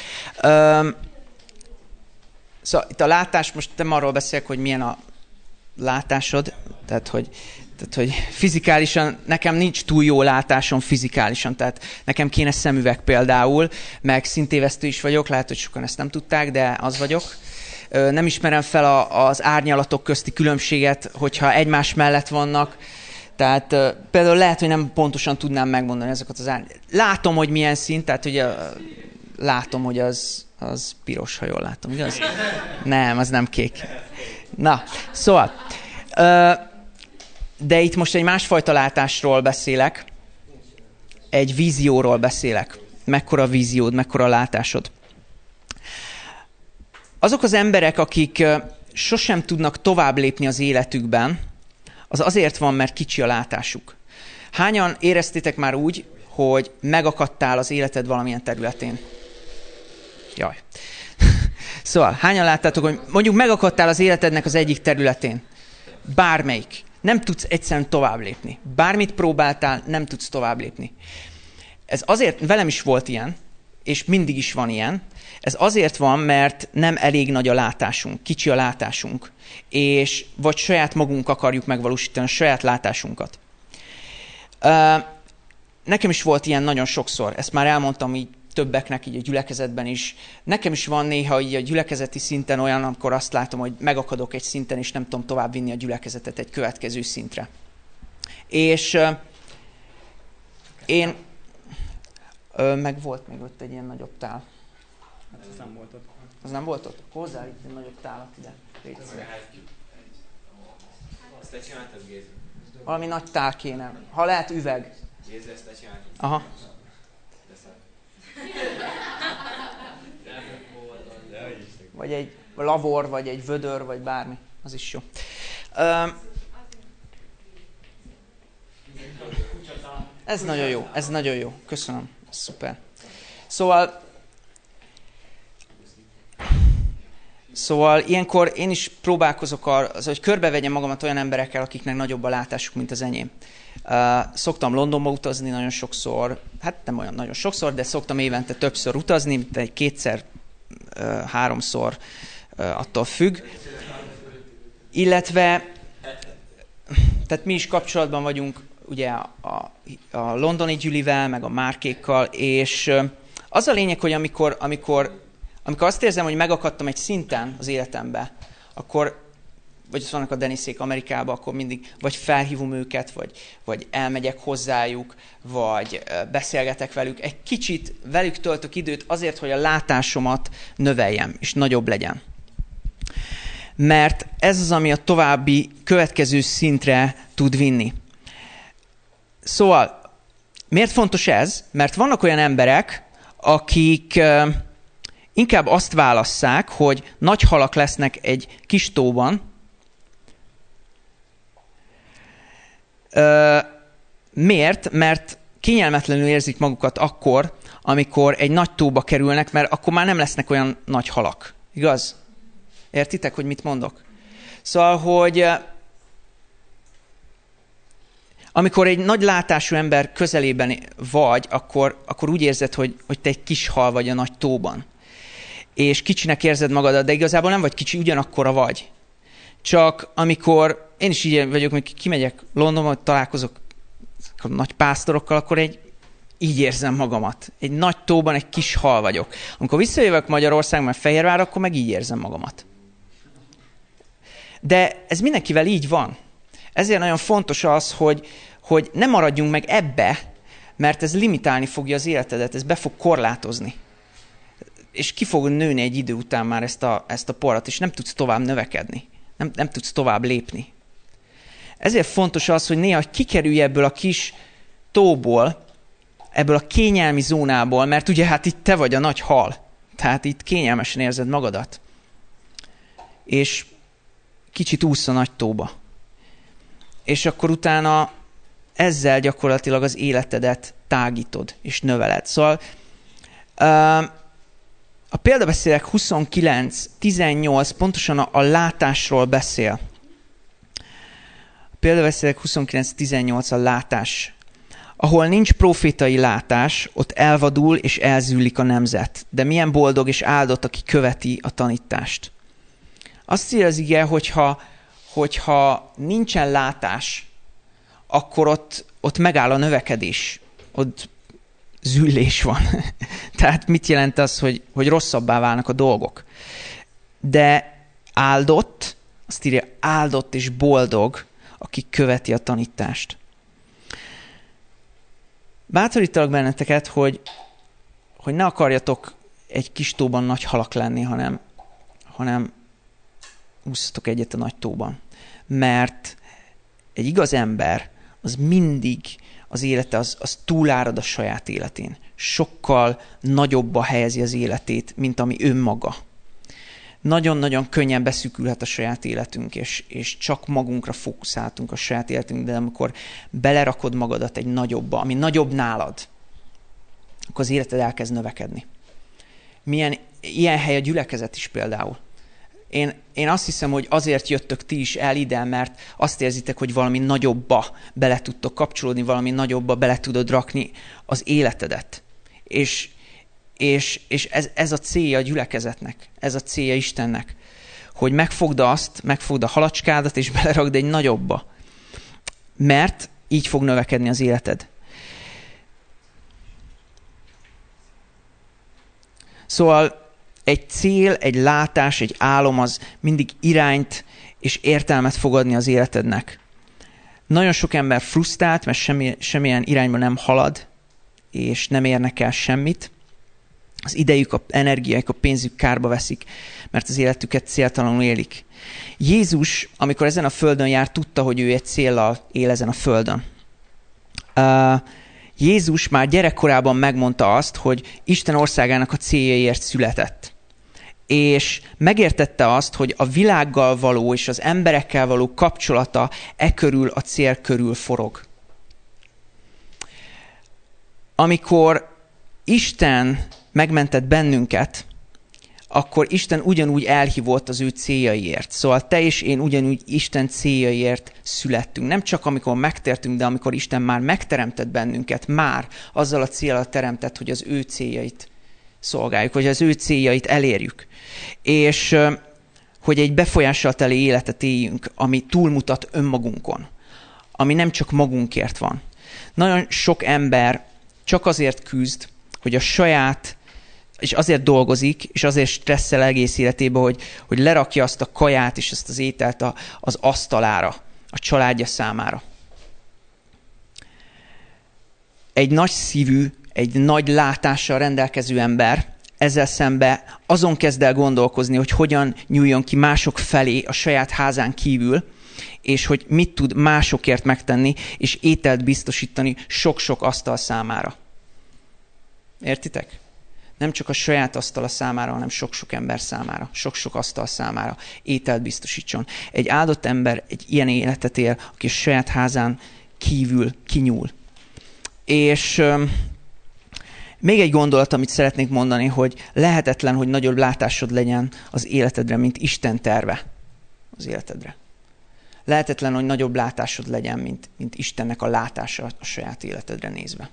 Szóval itt a látás, most nem arról beszélek, hogy milyen a látásod, tehát hogy fizikálisan, nekem nincs túl jó látásom fizikálisan, tehát nekem kéne szemüveg például, meg szintévesztő is vagyok, lehet, hogy sokan ezt nem tudták, de az vagyok. Nem ismerem fel az árnyalatok közti különbséget, hogyha egymás mellett vannak, tehát például lehet, hogy nem pontosan tudnám megmondani ezeket az árnyalatokat. Látom, hogy milyen szín, tehát ugye látom, hogy az piros, ha jól látom, igaz? Nem, az nem kék. Na, szóval, de itt most egy másfajta látásról beszélek, egy vízióról beszélek. Mekkora víziód, mekkora látásod. Azok az emberek, akik sosem tudnak tovább lépni az életükben, az azért van, mert kicsi a látásuk. Hányan éreztétek már úgy, hogy megakadtál az életed valamilyen területén? Jaj. Szóval, hányan láttátok, hogy mondjuk megakadtál az életednek az egyik területén? Bármelyik. Nem tudsz egyszerűen tovább lépni. Bármit próbáltál, nem tudsz tovább lépni. Ez azért, velem is volt ilyen, és mindig is van ilyen. Ez azért van, mert nem elég nagy a látásunk, kicsi a látásunk, és vagy saját magunk akarjuk megvalósítani a saját látásunkat. Nekem is volt ilyen nagyon sokszor, ezt már elmondtam így többeknek így a gyülekezetben is. Nekem is van néha így a gyülekezeti szinten olyan, amikor azt látom, hogy megakadok egy szinten, és nem tudom tovább vinni a gyülekezetet egy következő szintre. És én... meg volt még ott egy ilyen nagyobb tál. Hát az nem volt ott. Az nem volt ott? Hozzá itt egy nagyobb tálat ide. Azt lecsináltad, Géza? Valami nagy tál kéne. Ha lehet üveg. Géza, ezt lecsináltad? Aha. vagy egy lavor, vagy egy vödör, vagy bármi. Az is jó. Ez nagyon jó. Köszönöm. Szuper. Szóval ilyenkor én is próbálkozok hogy körbevegyem magamat olyan emberekkel, akiknek nagyobb a látásuk, mint az enyém. Szoktam Londonba utazni nagyon sokszor, hát nem olyan nagyon sokszor, de szoktam évente többször utazni, de kétszer, háromszor, attól függ. Illetve, tehát mi is kapcsolatban vagyunk ugye a londoni Gyülivel, meg a Márkékkal, és az a lényeg, hogy amikor azt érzem, hogy megakadtam egy szinten az életembe, akkor, vagy ott vannak a Deniszék Amerikában, akkor mindig vagy felhívom őket, vagy elmegyek hozzájuk, vagy beszélgetek velük. Egy kicsit velük töltök időt azért, hogy a látásomat növeljem, és nagyobb legyen. Mert ez az, ami a további következő szintre tud vinni. Szóval, miért fontos ez? Mert vannak olyan emberek, akik inkább azt válasszák, hogy nagy halak lesznek egy kis tóban. Miért? Mert kényelmetlenül érzik magukat akkor, amikor egy nagy tóba kerülnek, mert akkor már nem lesznek olyan nagy halak. Igaz? Értitek, hogy mit mondok? Szóval, hogy amikor egy nagy látású ember közelében vagy, akkor úgy érzed, hogy te egy kis hal vagy a nagy tóban. És kicsinek érzed magadat, de igazából nem vagy kicsi, ugyanakkora vagy. Csak amikor én is így vagyok, amikor kimegyek Londonba, hogy találkozok a nagy pásztorokkal, akkor így érzem magamat. Egy nagy tóban egy kis hal vagyok. Amikor visszajövök Magyarországon, mert Fehérvár, akkor meg így érzem magamat. De ez mindenkivel így van. Ezért nagyon fontos az, hogy ne maradjunk meg ebbe, mert ez limitálni fogja az életedet, ez be fog korlátozni. És ki fog nőni egy idő után már ezt a porrat, és nem tudsz tovább növekedni. Nem tudsz tovább lépni. Ezért fontos az, hogy néha kikerülj ebből a kis tóból, ebből a kényelmi zónából, mert ugye hát itt te vagy a nagy hal. Tehát itt kényelmesen érzed magadat. És kicsit ússz a nagy tóba. És akkor utána ezzel gyakorlatilag az életedet tágítod és növeled. Szóval a példabeszélek 29-18 pontosan a látásról beszél. A példabeszélek 29-18 a látás. Ahol nincs profétai látás, ott elvadul és elzűlik a nemzet. De milyen boldog és áldott, aki követi a tanítást. Azt írja az ige, hogyha nincsen látás, akkor ott megáll a növekedés. Ott züllés van. Tehát mit jelent az, hogy rosszabbá válnak a dolgok? De áldott, azt írja, áldott és boldog, aki követi a tanítást. Bátorítalak benneteket, hogy ne akarjatok egy kis tóban nagy halak lenni, hanem ússzatok egyet a nagy tóban. Mert egy igaz ember, az mindig az élete, az túlárad a saját életén. Sokkal nagyobba helyezi az életét, mint ami önmaga. Nagyon-nagyon könnyen beszűkülhet a saját életünk, és csak magunkra fókuszáltunk a saját életünk, de amikor belerakod magadat egy nagyobba, ami nagyobb nálad, akkor az életed elkezd növekedni. Ilyen hely a gyülekezet is például. Én azt hiszem, hogy azért jöttök ti is el ide, mert azt érzitek, hogy valami nagyobba bele tudtok kapcsolódni, valami nagyobba bele tudod rakni az életedet. És ez a célja a gyülekezetnek, ez a célja Istennek, hogy megfogd a halacskádat, és belerakd egy nagyobba. Mert így fog növekedni az életed. Szóval egy cél, egy látás, egy álom az mindig irányt és értelmet fog adni az életednek. Nagyon sok ember frusztrált, mert semmilyen irányba nem halad, és nem érnek el semmit. Az idejük, a energiájuk, a pénzük kárba veszik, mert az életüket céltalanul élik. Jézus, amikor ezen a földön jár, tudta, hogy ő egy céllal él ezen a földön. Jézus már gyerekkorában megmondta azt, hogy Isten országának a céljaiért született. és megértette azt, hogy a világgal való és az emberekkel való kapcsolata körül, a cél körül forog. Amikor Isten megmentett bennünket, akkor Isten ugyanúgy elhívott az ő céljaiért. Szóval te és én ugyanúgy Isten céljaiért születtünk. Nem csak amikor megtértünk, de amikor Isten már megteremtett bennünket, már azzal a céllal teremtett, hogy az ő céljait szolgáljuk, hogy az ő céljait elérjük. És hogy egy befolyással teli életet éljünk, ami túlmutat önmagunkon, ami nem csak magunkért van. Nagyon sok ember csak azért küzd, hogy a saját, és azért dolgozik, és azért stresszel egész életében, hogy lerakja azt a kaját és ezt az ételt az asztalára, a családja számára. Egy nagy szívű, egy nagy látással rendelkező ember ezzel szembe azon kezd el gondolkozni, hogy hogyan nyúljon ki mások felé a saját házán kívül, és hogy mit tud másokért megtenni, és ételt biztosítani sok-sok asztal számára. Értitek? Nem csak a saját asztala számára, hanem sok-sok ember számára, sok-sok asztal számára ételt biztosítson. Egy áldott ember egy ilyen életet él, aki a saját házán kívül kinyúl. És még egy gondolat, amit szeretnék mondani, hogy lehetetlen, hogy nagyobb látásod legyen az életedre, mint Isten terve az életedre. Lehetetlen, hogy nagyobb látásod legyen, mint Istennek a látása a saját életedre nézve.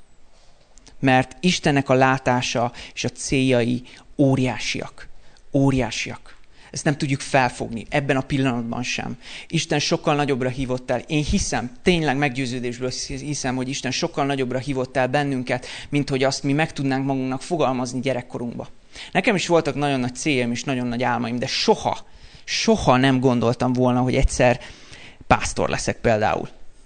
Mert Istennek a látása és a céljai óriásiak. Óriásiak. Ezt nem tudjuk felfogni, ebben a pillanatban sem. Isten sokkal nagyobbra hívott el. Én hiszem, tényleg meggyőződésből hiszem, hogy Isten sokkal nagyobbra hívott el bennünket, mint hogy azt mi meg tudnánk magunknak fogalmazni gyerekkorunkba. Nekem is voltak nagyon nagy céljaim és nagyon nagy álmaim, de soha nem gondoltam volna, hogy egyszer pásztor leszek például.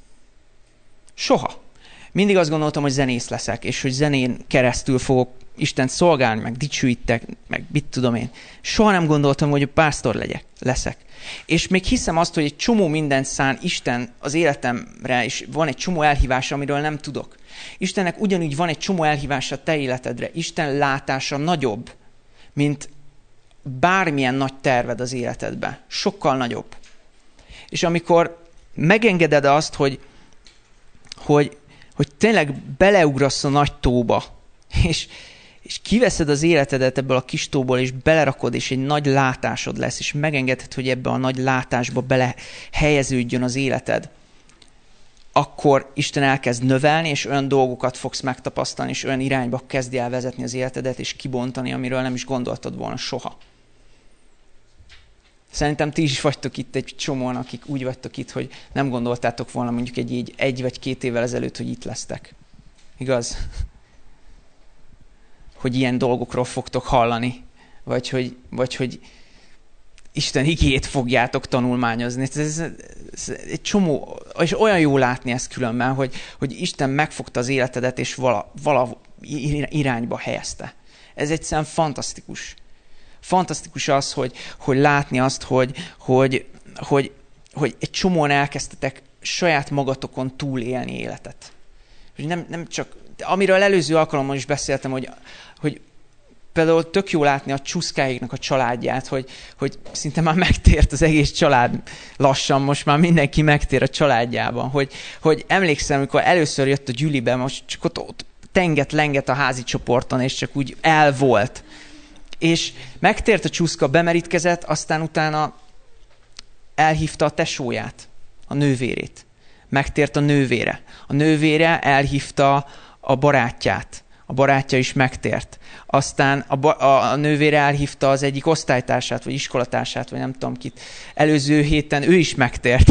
Soha. Mindig azt gondoltam, hogy zenész leszek, és hogy zenén keresztül fogok Istent szolgálni, meg dicsőítek, meg mit tudom én. Soha nem gondoltam, hogy pásztor leszek. És még hiszem azt, hogy egy csomó mindent szán Isten az életemre, és van egy csomó elhívása, amiről nem tudok. Istennek ugyanúgy van egy csomó elhívása a te életedre. Isten látása nagyobb, mint bármilyen nagy terved az életedben. Sokkal nagyobb. És amikor megengeded azt, hogy tényleg beleugrasz a nagy tóba, és kiveszed az életedet ebből a kis tóból, és belerakod, és egy nagy látásod lesz, és megengedhet, hogy ebbe a nagy látásba belehelyeződjön az életed, akkor Isten elkezd növelni, és olyan dolgokat fogsz megtapasztalni, és olyan irányba kezdi el vezetni az életedet, és kibontani, amiről nem is gondoltad volna soha. Szerintem ti is vagytok itt egy csomóan, akik úgy vagytok itt, hogy nem gondoltátok volna mondjuk egy vagy 2 évvel ezelőtt, hogy itt lesztek. Igaz? Hogy ilyen dolgokról fogtok hallani, vagy hogy Isten igéjét fogjátok tanulmányozni. Ez egy csomó, és olyan jó látni ezt különben, hogy Isten megfogta az életedet, és vala irányba helyezte. Ez egyszerűen fantasztikus. Fantasztikus az, hogy látni azt, hogy egy csomóan elkezdtetek saját magatokon túlélni életet. Hogy nem csak, amiről előző alkalommal is beszéltem, hogy például tök jó látni a Csuszkáiknak a családját, hogy szinte már megtért az egész család lassan, most már mindenki megtér a családjában. Hogy emlékszem, amikor először jött a Gyülibe, most csak ott tenget-lenget a házi csoporton, és csak úgy el volt. És megtért a Csuszka, bemerítkezett, aztán utána elhívta a tesóját, a nővérét. Megtért a nővére. A nővére elhívta a barátját. A barátja is megtért. Aztán a nővére elhívta az egyik osztálytársát, vagy iskolatársát, vagy nem tudom kit. Előző héten ő is megtért.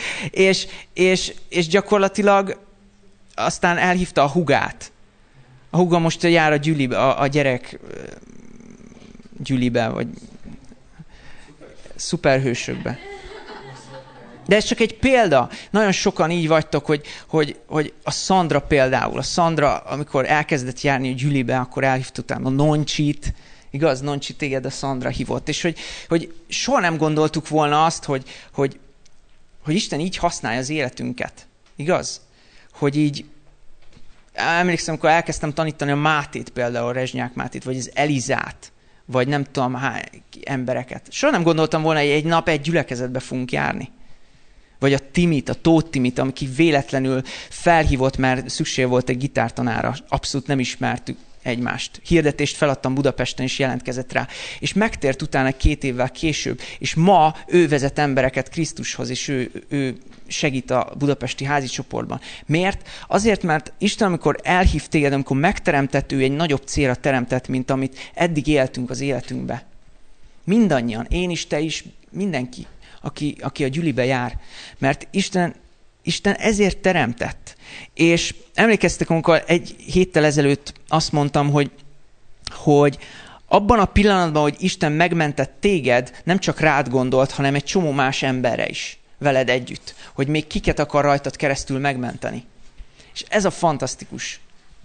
és gyakorlatilag aztán elhívta a hugát. A húga most jár a gyülibe, a gyerek gyülibe, vagy szuperhősökbe. De ez csak egy példa. Nagyon sokan így vagytok, hogy a Szandra például. A Szandra, amikor elkezdett járni a gyülibe, akkor elhívta utána a Noncsit. Igaz? Noncsi, téged a Szandra hívott. És hogy soha nem gondoltuk volna azt, hogy Isten így használja az életünket. Igaz? Hogy így emlékszem, amikor elkezdtem tanítani a Mátét például, a Rezsnyák Mátét, vagy az Elizát, vagy nem tudom hány embereket. Soha nem gondoltam volna, hogy egy nap egy gyülekezetbe fogunk járni. Vagy a Timit, a Tóth Timit, aki véletlenül felhívott, mert szükség volt egy gitártanára. Abszolút nem ismertük egymást. Hirdetést feladtam Budapesten, és jelentkezett rá. És megtért utána 2 évvel később, és ma ő vezet embereket Krisztushoz, és ő segít a budapesti házi csoportban. Miért? Azért, mert Isten, amikor elhív téged, amikor megteremtett, ő egy nagyobb célra teremtett, mint amit eddig éltünk az életünkbe. Mindannyian, én is, te is, mindenki, aki a gyülibe jár. Mert Isten ezért teremtett. És emlékeztek, amikor egy héttel ezelőtt azt mondtam, hogy abban a pillanatban, hogy Isten megmentett téged, nem csak rád gondolt, hanem egy csomó más emberre is veled együtt. Hogy még kiket akar rajtad keresztül megmenteni. És ez a fantasztikus.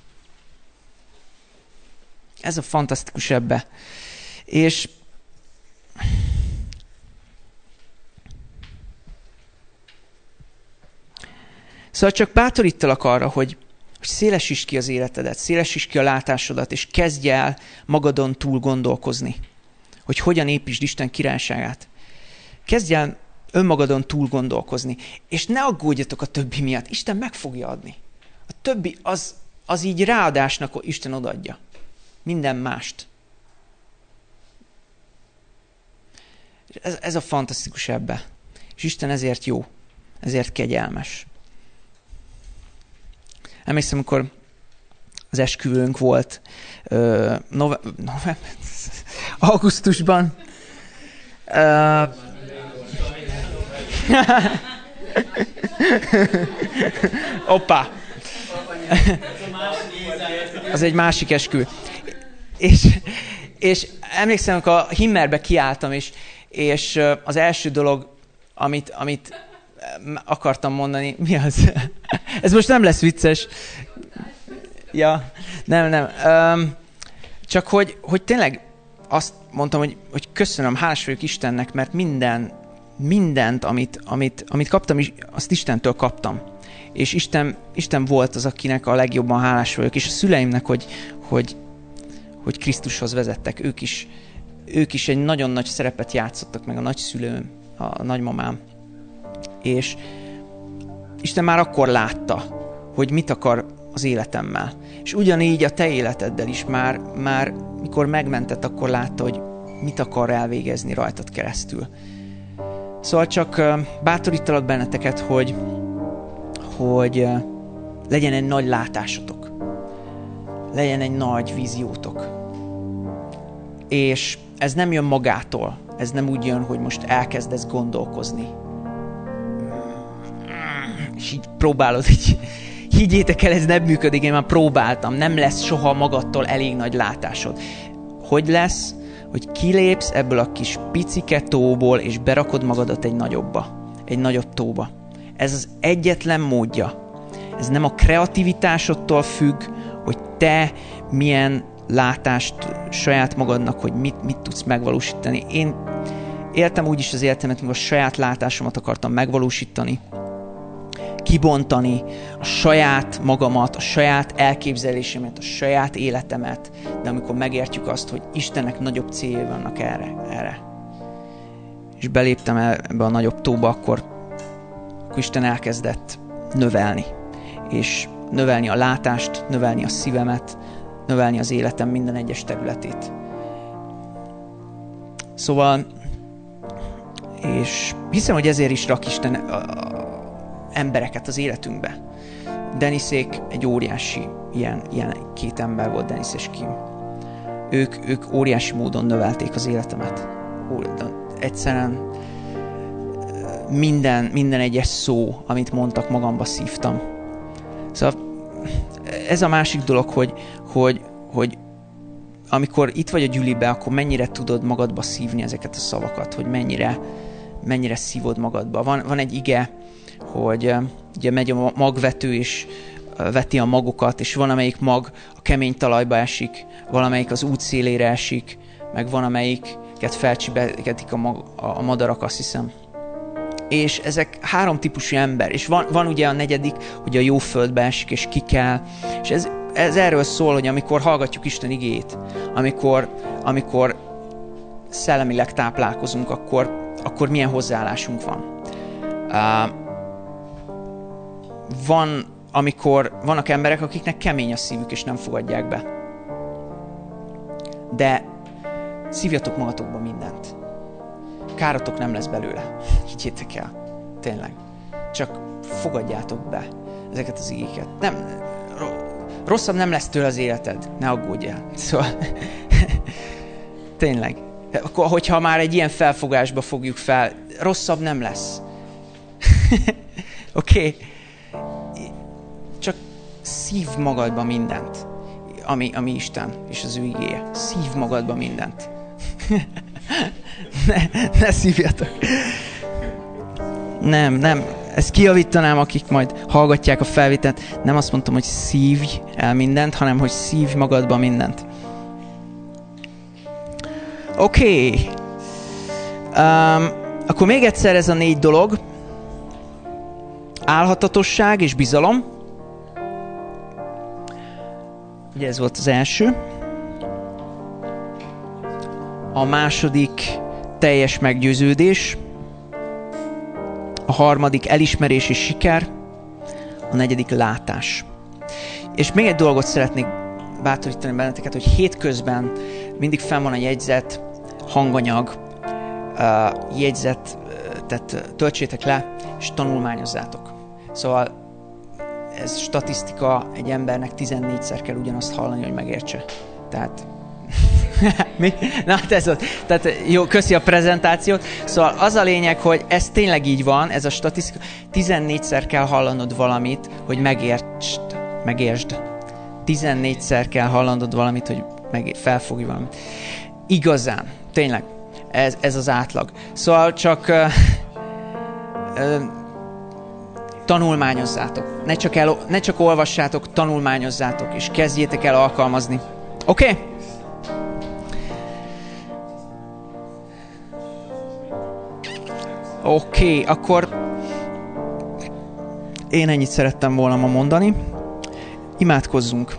Ez a fantasztikus ebbe. És szóval csak bátorítalak arra, hogy szélesítsd ki az életedet, szélesítsd ki a látásodat, és kezdj el magadon túl gondolkozni, hogy hogyan építsd Isten királyságát. Kezdj el önmagadon túl gondolkozni, és ne aggódjatok a többi miatt. Isten meg fogja adni. A többi az így ráadásnak Isten odaadja. Minden mást. Ez a fantasztikus ebbe. És Isten ezért jó, ezért kegyelmes. Emlékszem, amikor az esküvőnk volt augusztusban. Hoppá! Az egy másik esküvő. És emlékszem, amikor a Himmerbe kiálltam, és az első dolog, amit akartam mondani, mi az? Ez most nem lesz vicces. Ja, nem. Csak hogy tényleg azt mondtam, hogy köszönöm, hálás vagyok Istennek, mert mindent, amit kaptam, azt Istentől kaptam. És Isten volt az, akinek a legjobban hálás vagyok, és a szüleimnek, hogy Krisztushoz vezettek. Ők is egy nagyon nagy szerepet játszottak, meg a nagyszülőm, a nagymamám. És Isten már akkor látta, hogy mit akar az életemmel. És ugyanígy a te életeddel is már mikor megmentett, akkor látta, hogy mit akar elvégezni rajtad keresztül. Szóval csak bátorítalak benneteket, hogy legyen egy nagy látásotok. Legyen egy nagy víziótok. És ez nem jön magától. Ez nem úgy jön, hogy most elkezdesz gondolkozni. És így próbálod, így higgyétek el, ez nem működik, én már próbáltam. Nem lesz soha magadtól elég nagy látásod. Hogy lesz? Hogy kilépsz ebből a kis picike tóból, és berakod magadat egy nagyobba. Egy nagyobb tóba. Ez az egyetlen módja. Ez nem a kreativitásodtól függ, hogy te milyen látást saját magadnak, hogy mit tudsz megvalósítani. Én éltem úgy is az életemet, amikor a saját látásomat akartam megvalósítani, kibontani, a saját magamat, a saját elképzelésemet, a saját életemet, de amikor megértjük azt, hogy Istennek nagyobb céljai vannak erre. És beléptem ebbe a nagyobb tóba, akkor Isten elkezdett növelni. És növelni a látást, növelni a szívemet, növelni az életem minden egyes területét. Szóval, és hiszem, hogy ezért is rak Isten embereket az életünkbe. Deniszék egy óriási, ilyen 2 ember volt, Denis és Kim. Ők óriási módon növelték az életemet. Egyszerűen minden egyes szó, amit mondtak, magamba szívtam. Szóval ez a másik dolog, hogy amikor itt vagy a gyülibe, akkor mennyire tudod magadba szívni ezeket a szavakat, hogy mennyire szívod magadba. Van egy ige, hogy ugye megy a magvető, és veti a magokat, és van, amelyik mag a kemény talajba esik, valamelyik az út szélére esik, meg van, amelyiket felcsibegetik a madarak, azt hiszem. És ezek 3 típusú ember, és van ugye a 4., hogy a jó földbe esik, és kikel, és ez erről szól, hogy amikor hallgatjuk Isten igéjét, amikor szellemileg táplálkozunk, akkor milyen hozzáállásunk van. Vannak emberek, akiknek kemény a szívük, és nem fogadják be. De szívjatok magatokba mindent. Károtok nem lesz belőle. Higgyétek el. Tényleg. Csak fogadjátok be ezeket az igéket. Rosszabb nem lesz tőle az életed. Ne aggódj el. Szóval tényleg. Akkor, hogyha már egy ilyen felfogásba fogjuk fel, rosszabb nem lesz. Oké? Csak szív magadba mindent, ami Isten és az ő igéje. Szív magadba mindent. ne szívjatok. Nem. Ezt kijavítanám, akik majd hallgatják a felvételt. Nem azt mondtam, hogy szívj el mindent, hanem hogy szívj magadba mindent. Oké. Akkor még egyszer ez a 4 dolog. Álhatatosság és bizalom. Ugye ez volt az első. A második teljes meggyőződés. A harmadik elismerés és siker. A negyedik látás. És még egy dolgot szeretnék bátorítani benneteket, hogy hétközben mindig fenn van a jegyzet, hanganyag, tehát töltsétek le, és tanulmányozzátok. Szóval ez statisztika, egy embernek 14-szer kell ugyanazt hallani, hogy megértse. Tehát mi? Na, ez ott. Tehát jó, köszi a prezentációt. Szóval az a lényeg, hogy ez tényleg így van, ez a statisztika. 14-szer kell hallanod valamit, hogy megértsd. 14-szer kell hallanod valamit, hogy felfogj valamit. Igazán, tényleg, ez az átlag. Szóval csak tanulmányozzátok. Ne csak olvassátok, tanulmányozzátok, és kezdjétek el alkalmazni. Oké? Oké, akkor én ennyit szerettem volna ma mondani. Imádkozzunk.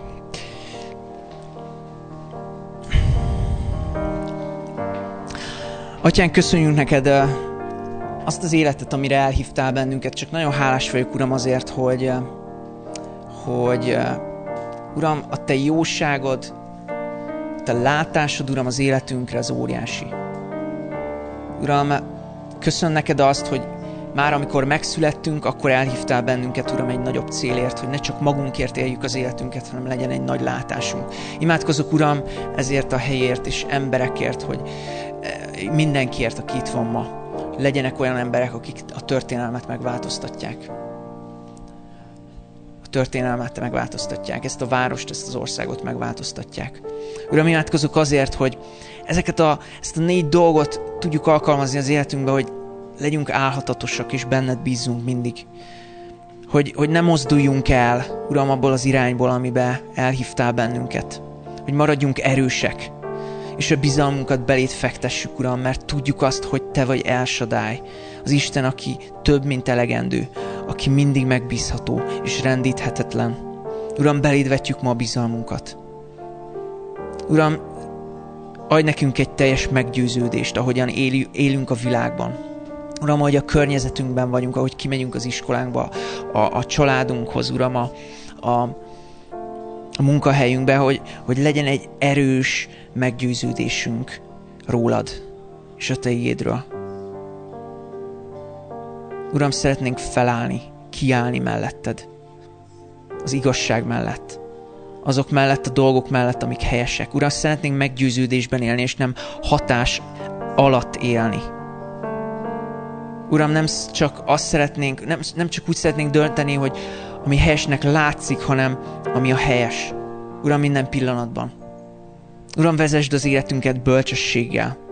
Atyán, köszönjünk neked azt az életet, amire elhívtál bennünket. Csak nagyon hálás vagyok, Uram, azért, hogy Uram, a Te jóságod, a Te látásod, Uram, az életünkre az óriási. Uram, köszönöm neked azt, hogy már amikor megszülettünk, akkor elhívtál bennünket, Uram, egy nagyobb célért, hogy ne csak magunkért éljük az életünket, hanem legyen egy nagy látásunk. Imádkozok, Uram, ezért a helyért és emberekért, hogy mindenkiért, aki itt van ma, legyenek olyan emberek, akik a történelmet megváltoztatják. A történelmet megváltoztatják, ezt a várost, ezt az országot megváltoztatják. Uram, imádkozok azért, hogy ezt a 4 dolgot tudjuk alkalmazni az életünkbe, hogy legyünk álhatatosak, és benned bízzunk mindig. Hogy ne mozduljunk el, Uram, abból az irányból, amibe elhívtál bennünket. Hogy maradjunk erősek, és a bizalmunkat beléd fektessük, Uram, mert tudjuk azt, hogy Te vagy El Shaddai, az Isten, aki több, mint elegendő, aki mindig megbízható és rendíthetetlen. Uram, beléd vetjük ma a bizalmunkat. Uram, adj nekünk egy teljes meggyőződést, ahogyan élünk a világban. Uram, ahogy a környezetünkben vagyunk, ahogy kimegyünk az iskolánkba, a családunkhoz, Uram, a munkahelyünkbe, hogy legyen egy erős meggyőződésünk rólad és a Te igédről. Uram, szeretnénk felállni, kiállni melletted, az igazság mellett, azok mellett, a dolgok mellett, amik helyesek. Uram, szeretnénk meggyőződésben élni, és nem hatás alatt élni. Uram, nem csak úgy szeretnénk dönteni, hogy ami helyesnek látszik, hanem ami a helyes. Uram, minden pillanatban. Uram, vezesd az életünket bölcsességgel.